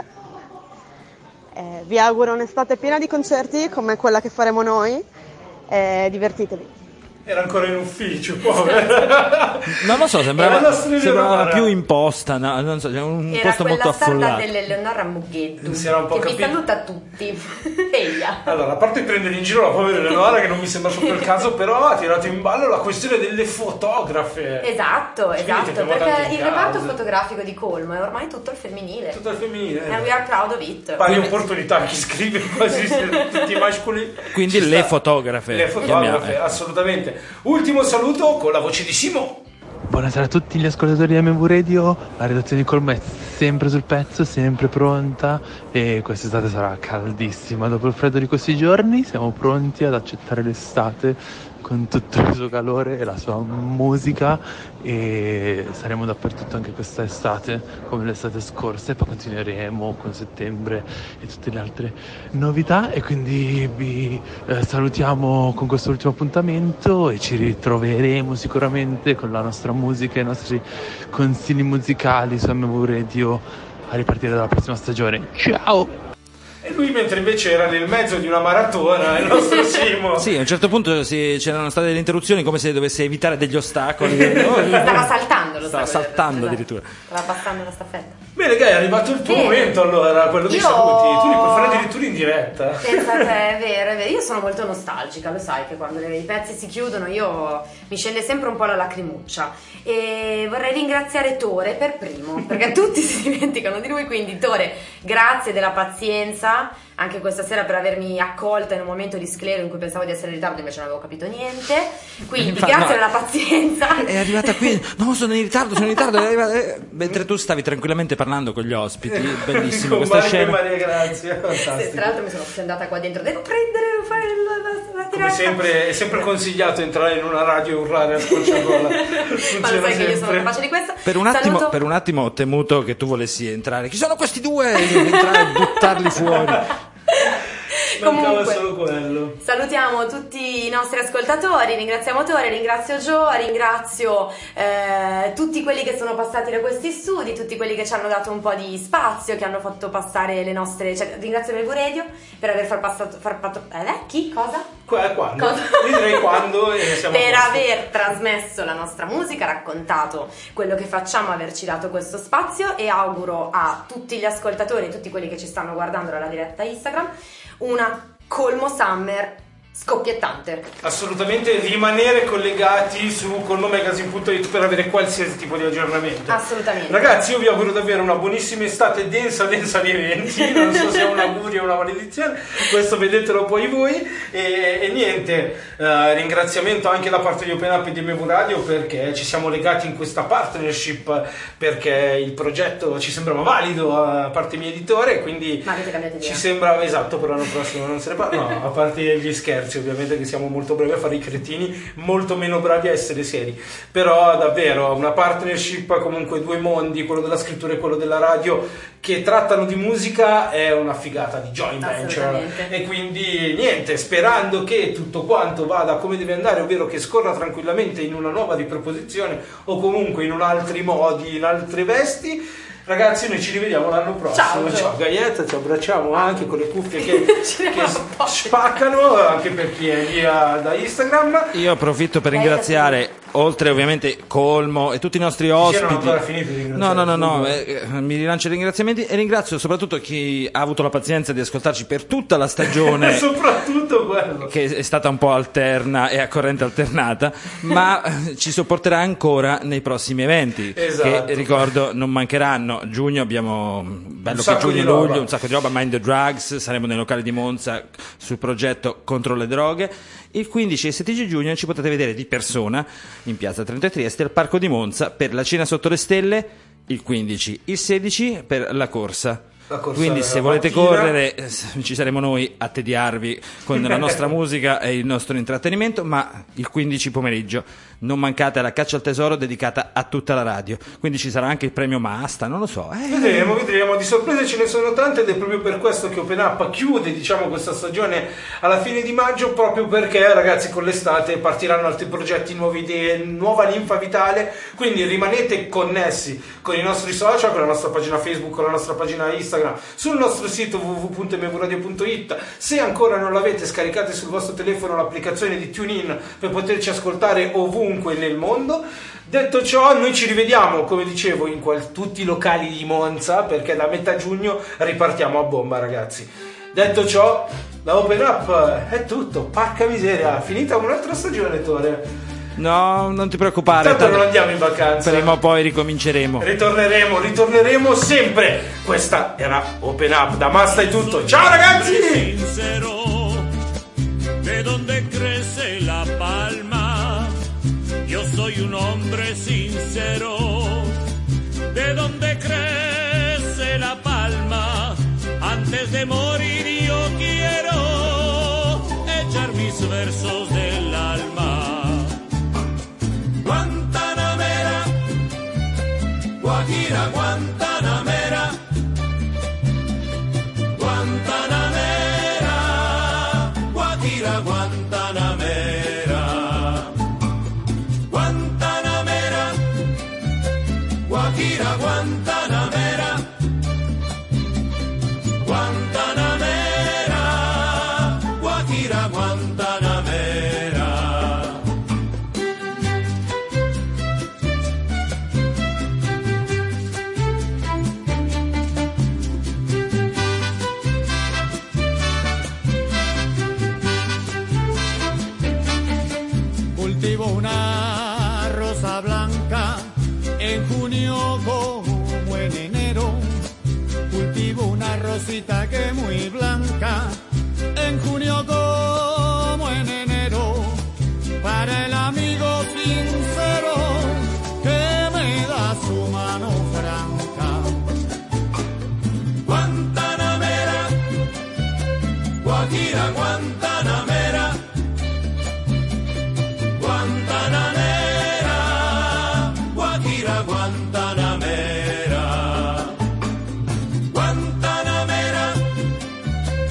[SPEAKER 17] Vi auguro un'estate piena di concerti come quella che faremo noi, divertitevi.
[SPEAKER 2] Era ancora in ufficio, povero.
[SPEAKER 3] Non lo so, sembrava più imposta, no? Non so, c'è un posto molto affollato.
[SPEAKER 13] Era dell'Eleonora Mugheddu
[SPEAKER 2] si era un po'
[SPEAKER 13] che vi saluta tutti. Eia.
[SPEAKER 2] Allora, a parte prendere in giro la povera Eleonora, che non mi sembra proprio il caso, però ha tirato in ballo la questione delle fotografe.
[SPEAKER 13] Esatto, perché il reparto fotografico di Colmo è ormai tutto il femminile.
[SPEAKER 2] Tutto il femminile.
[SPEAKER 13] And we are proud of it.
[SPEAKER 2] Pari opportunità, chi scrive quasi tutti i mascoli.
[SPEAKER 3] Quindi le fotografe.
[SPEAKER 2] Le fotografe, assolutamente. Ultimo saluto con la voce di Simo.
[SPEAKER 18] Buonasera a tutti gli ascoltatori di MV Radio, la redazione di Colmo è sempre sul pezzo, sempre pronta, e quest'estate sarà caldissima. Dopo il freddo di questi giorni siamo pronti ad accettare l'estate con tutto il suo calore e la sua musica, e saremo dappertutto anche questa estate come l'estate scorsa, e poi continueremo con settembre e tutte le altre novità, e quindi vi salutiamo con questo ultimo appuntamento e ci ritroveremo sicuramente con la nostra musica e i nostri consigli musicali su MV Radio a ripartire dalla prossima stagione. Ciao!
[SPEAKER 2] E lui, mentre invece era nel mezzo di una maratona, il nostro Simo.
[SPEAKER 3] Sì, a un certo punto c'erano state delle interruzioni, come se dovesse evitare degli ostacoli.
[SPEAKER 13] Stava saltando,
[SPEAKER 3] stava saltando addirittura.
[SPEAKER 13] Stava passando la staffetta.
[SPEAKER 2] Bene, Gaia, è arrivato il tuo momento, allora, quello dei saluti. Tu li puoi fare addirittura in diretta.
[SPEAKER 13] Pensate, è vero. Io sono molto nostalgica, lo sai che quando i pezzi si chiudono mi scende sempre un po' la lacrimuccia, e vorrei ringraziare Tore per primo, perché tutti si dimenticano di lui, quindi Tore, grazie della pazienza anche questa sera per avermi accolta in un momento di sclero in cui pensavo di essere in ritardo, invece non avevo capito niente, quindi grazie della pazienza.
[SPEAKER 3] È arrivata qui, no, sono in ritardo, mentre tu stavi tranquillamente parlando con gli ospiti. Bellissimo questa scena.
[SPEAKER 2] Maria Grazia, fantastico.
[SPEAKER 13] Tra l'altro mi sono fiandata qua dentro, devo prendere, fare la diretta.
[SPEAKER 2] Come sempre, è sempre consigliato entrare in una radio e urlare a squarciagola.
[SPEAKER 13] Ma lo sai che io sono capace di questo.
[SPEAKER 3] Per un attimo ho temuto che tu volessi entrare. Chi sono questi due? Entrare e buttarli fuori.
[SPEAKER 2] Mancava solo quello.
[SPEAKER 13] Salutiamo tutti i nostri ascoltatori, ringraziamo Tore, ringrazio Gio, ringrazio tutti quelli che sono passati da questi studi, tutti quelli che ci hanno dato un po' di spazio, che hanno fatto passare le nostre... Cioè, ringrazio MV Radio per aver chi? Cosa?
[SPEAKER 2] Quando? Io direi quando siamo
[SPEAKER 13] per aver trasmesso la nostra musica, raccontato quello che facciamo, averci dato questo spazio, e auguro a tutti gli ascoltatori e tutti quelli che ci stanno guardando dalla diretta Instagram una Colmo Summer scoppiettante.
[SPEAKER 2] Assolutamente, rimanere collegati su colmomagazine.it per avere qualsiasi tipo di aggiornamento.
[SPEAKER 13] Assolutamente.
[SPEAKER 2] Ragazzi, io vi auguro davvero una buonissima estate densa di eventi. Non so se è un augurio o una maledizione, questo vedetelo poi voi. E niente, ringraziamento anche da parte di Open Up e di MV Radio, perché ci siamo legati in questa partnership, perché il progetto ci sembrava valido a parte mio editore, quindi
[SPEAKER 13] ma avete cambiato idea?
[SPEAKER 2] Ci sembra esatto, per l'anno prossimo non se ne parla. No, a parte gli scherzi, ovviamente, che siamo molto bravi a fare i cretini, molto meno bravi a essere seri, però davvero una partnership, comunque due mondi, quello della scrittura e quello della radio, che trattano di musica, è una figata di joint venture. E quindi niente, sperando che tutto quanto vada come deve andare, ovvero che scorra tranquillamente in una nuova riproposizione o comunque in un altri modi, in altre vesti. Ragazzi, noi ci rivediamo l'anno prossimo. Ciao Gaietta, ci abbracciamo anche con le cuffie che spaccano, anche per chi è via da Instagram.
[SPEAKER 3] Io approfitto per ringraziare, oltre ovviamente Colmo e tutti i nostri ospiti.
[SPEAKER 2] Non ancora finito di ringraziare.
[SPEAKER 3] No, mi rilancio i ringraziamenti e ringrazio soprattutto chi ha avuto la pazienza di ascoltarci per tutta la stagione.
[SPEAKER 2] Soprattutto quello.
[SPEAKER 3] Che è stata un po' alterna e a corrente alternata, ma ci sopporterà ancora nei prossimi eventi.
[SPEAKER 2] Esatto.
[SPEAKER 3] Che ricordo non mancheranno. Giugno abbiamo bello che giugno e luglio, un sacco di roba. Mind the Drugs, saremo nei locali di Monza sul progetto contro le droghe. Il 15 e 16 giugno ci potete vedere di persona in piazza Trento e Trieste al Parco di Monza per la cena sotto le stelle, il 15, il 16 per la corsa. Quindi se volete correre ci saremo noi a tediarvi con la nostra musica e il nostro intrattenimento, ma il 15 pomeriggio non mancate alla caccia al tesoro dedicata a tutta la radio, quindi ci sarà anche il premio Masta, non lo so.
[SPEAKER 2] Vedremo, di sorprese ce ne sono tante, ed è proprio per questo che Open Up chiude, diciamo, questa stagione alla fine di maggio, proprio perché, ragazzi, con l'estate partiranno altri progetti, nuove idee, nuova linfa vitale, quindi rimanete connessi con i nostri social, con la nostra pagina Facebook, con la nostra pagina Instagram, sul nostro sito www.mvradio.it. Se ancora non l'avete, scaricate sul vostro telefono l'applicazione di TuneIn per poterci ascoltare ovunque nel mondo. Detto ciò, noi ci rivediamo, come dicevo, in tutti i locali di Monza, perché da metà giugno ripartiamo a bomba, ragazzi. Detto ciò, da Open Up è tutto. Porca miseria, finita un'altra stagione, Tore.
[SPEAKER 3] No, non ti preoccupare,
[SPEAKER 2] tanto non andiamo in vacanza.
[SPEAKER 3] Prima o poi ricominceremo.
[SPEAKER 2] Ritorneremo sempre. Questa era Open Up, da Masta è tutto. Ciao ragazzi.
[SPEAKER 19] Sincero, de donde crece la palma, yo soy un hombre sincero. De donde crece la palma, antes de morir yo quiero echar mis versos del alma. Guantanamera, Guajira, Guantanamera, Guantanamera, Guajira, Guantanamera, Guantanamera, Guajira, Guantanamera, Guantanamera, Guajira, Guantanamera.
[SPEAKER 20] Cultivo una rosa blanca en junio como en enero. Cultivo una rosita que es muy blanca en junio como en enero. Para el amigo sincero que me da su mano franca.
[SPEAKER 19] Guantanamera, Guajira, Guantanamera, Guantanamera, Guajira, Guantanamera, Guantanamera,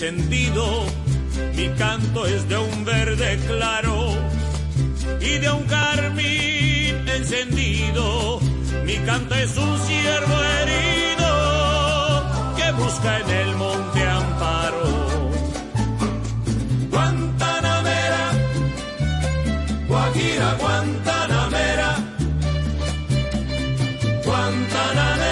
[SPEAKER 19] encendido, mi canto es de un verde claro y de un carmín encendido. Mi canto es un ciervo herido que busca en el monte amparo. Guantanamera, Guajira, Guantanamera, Guantanamera.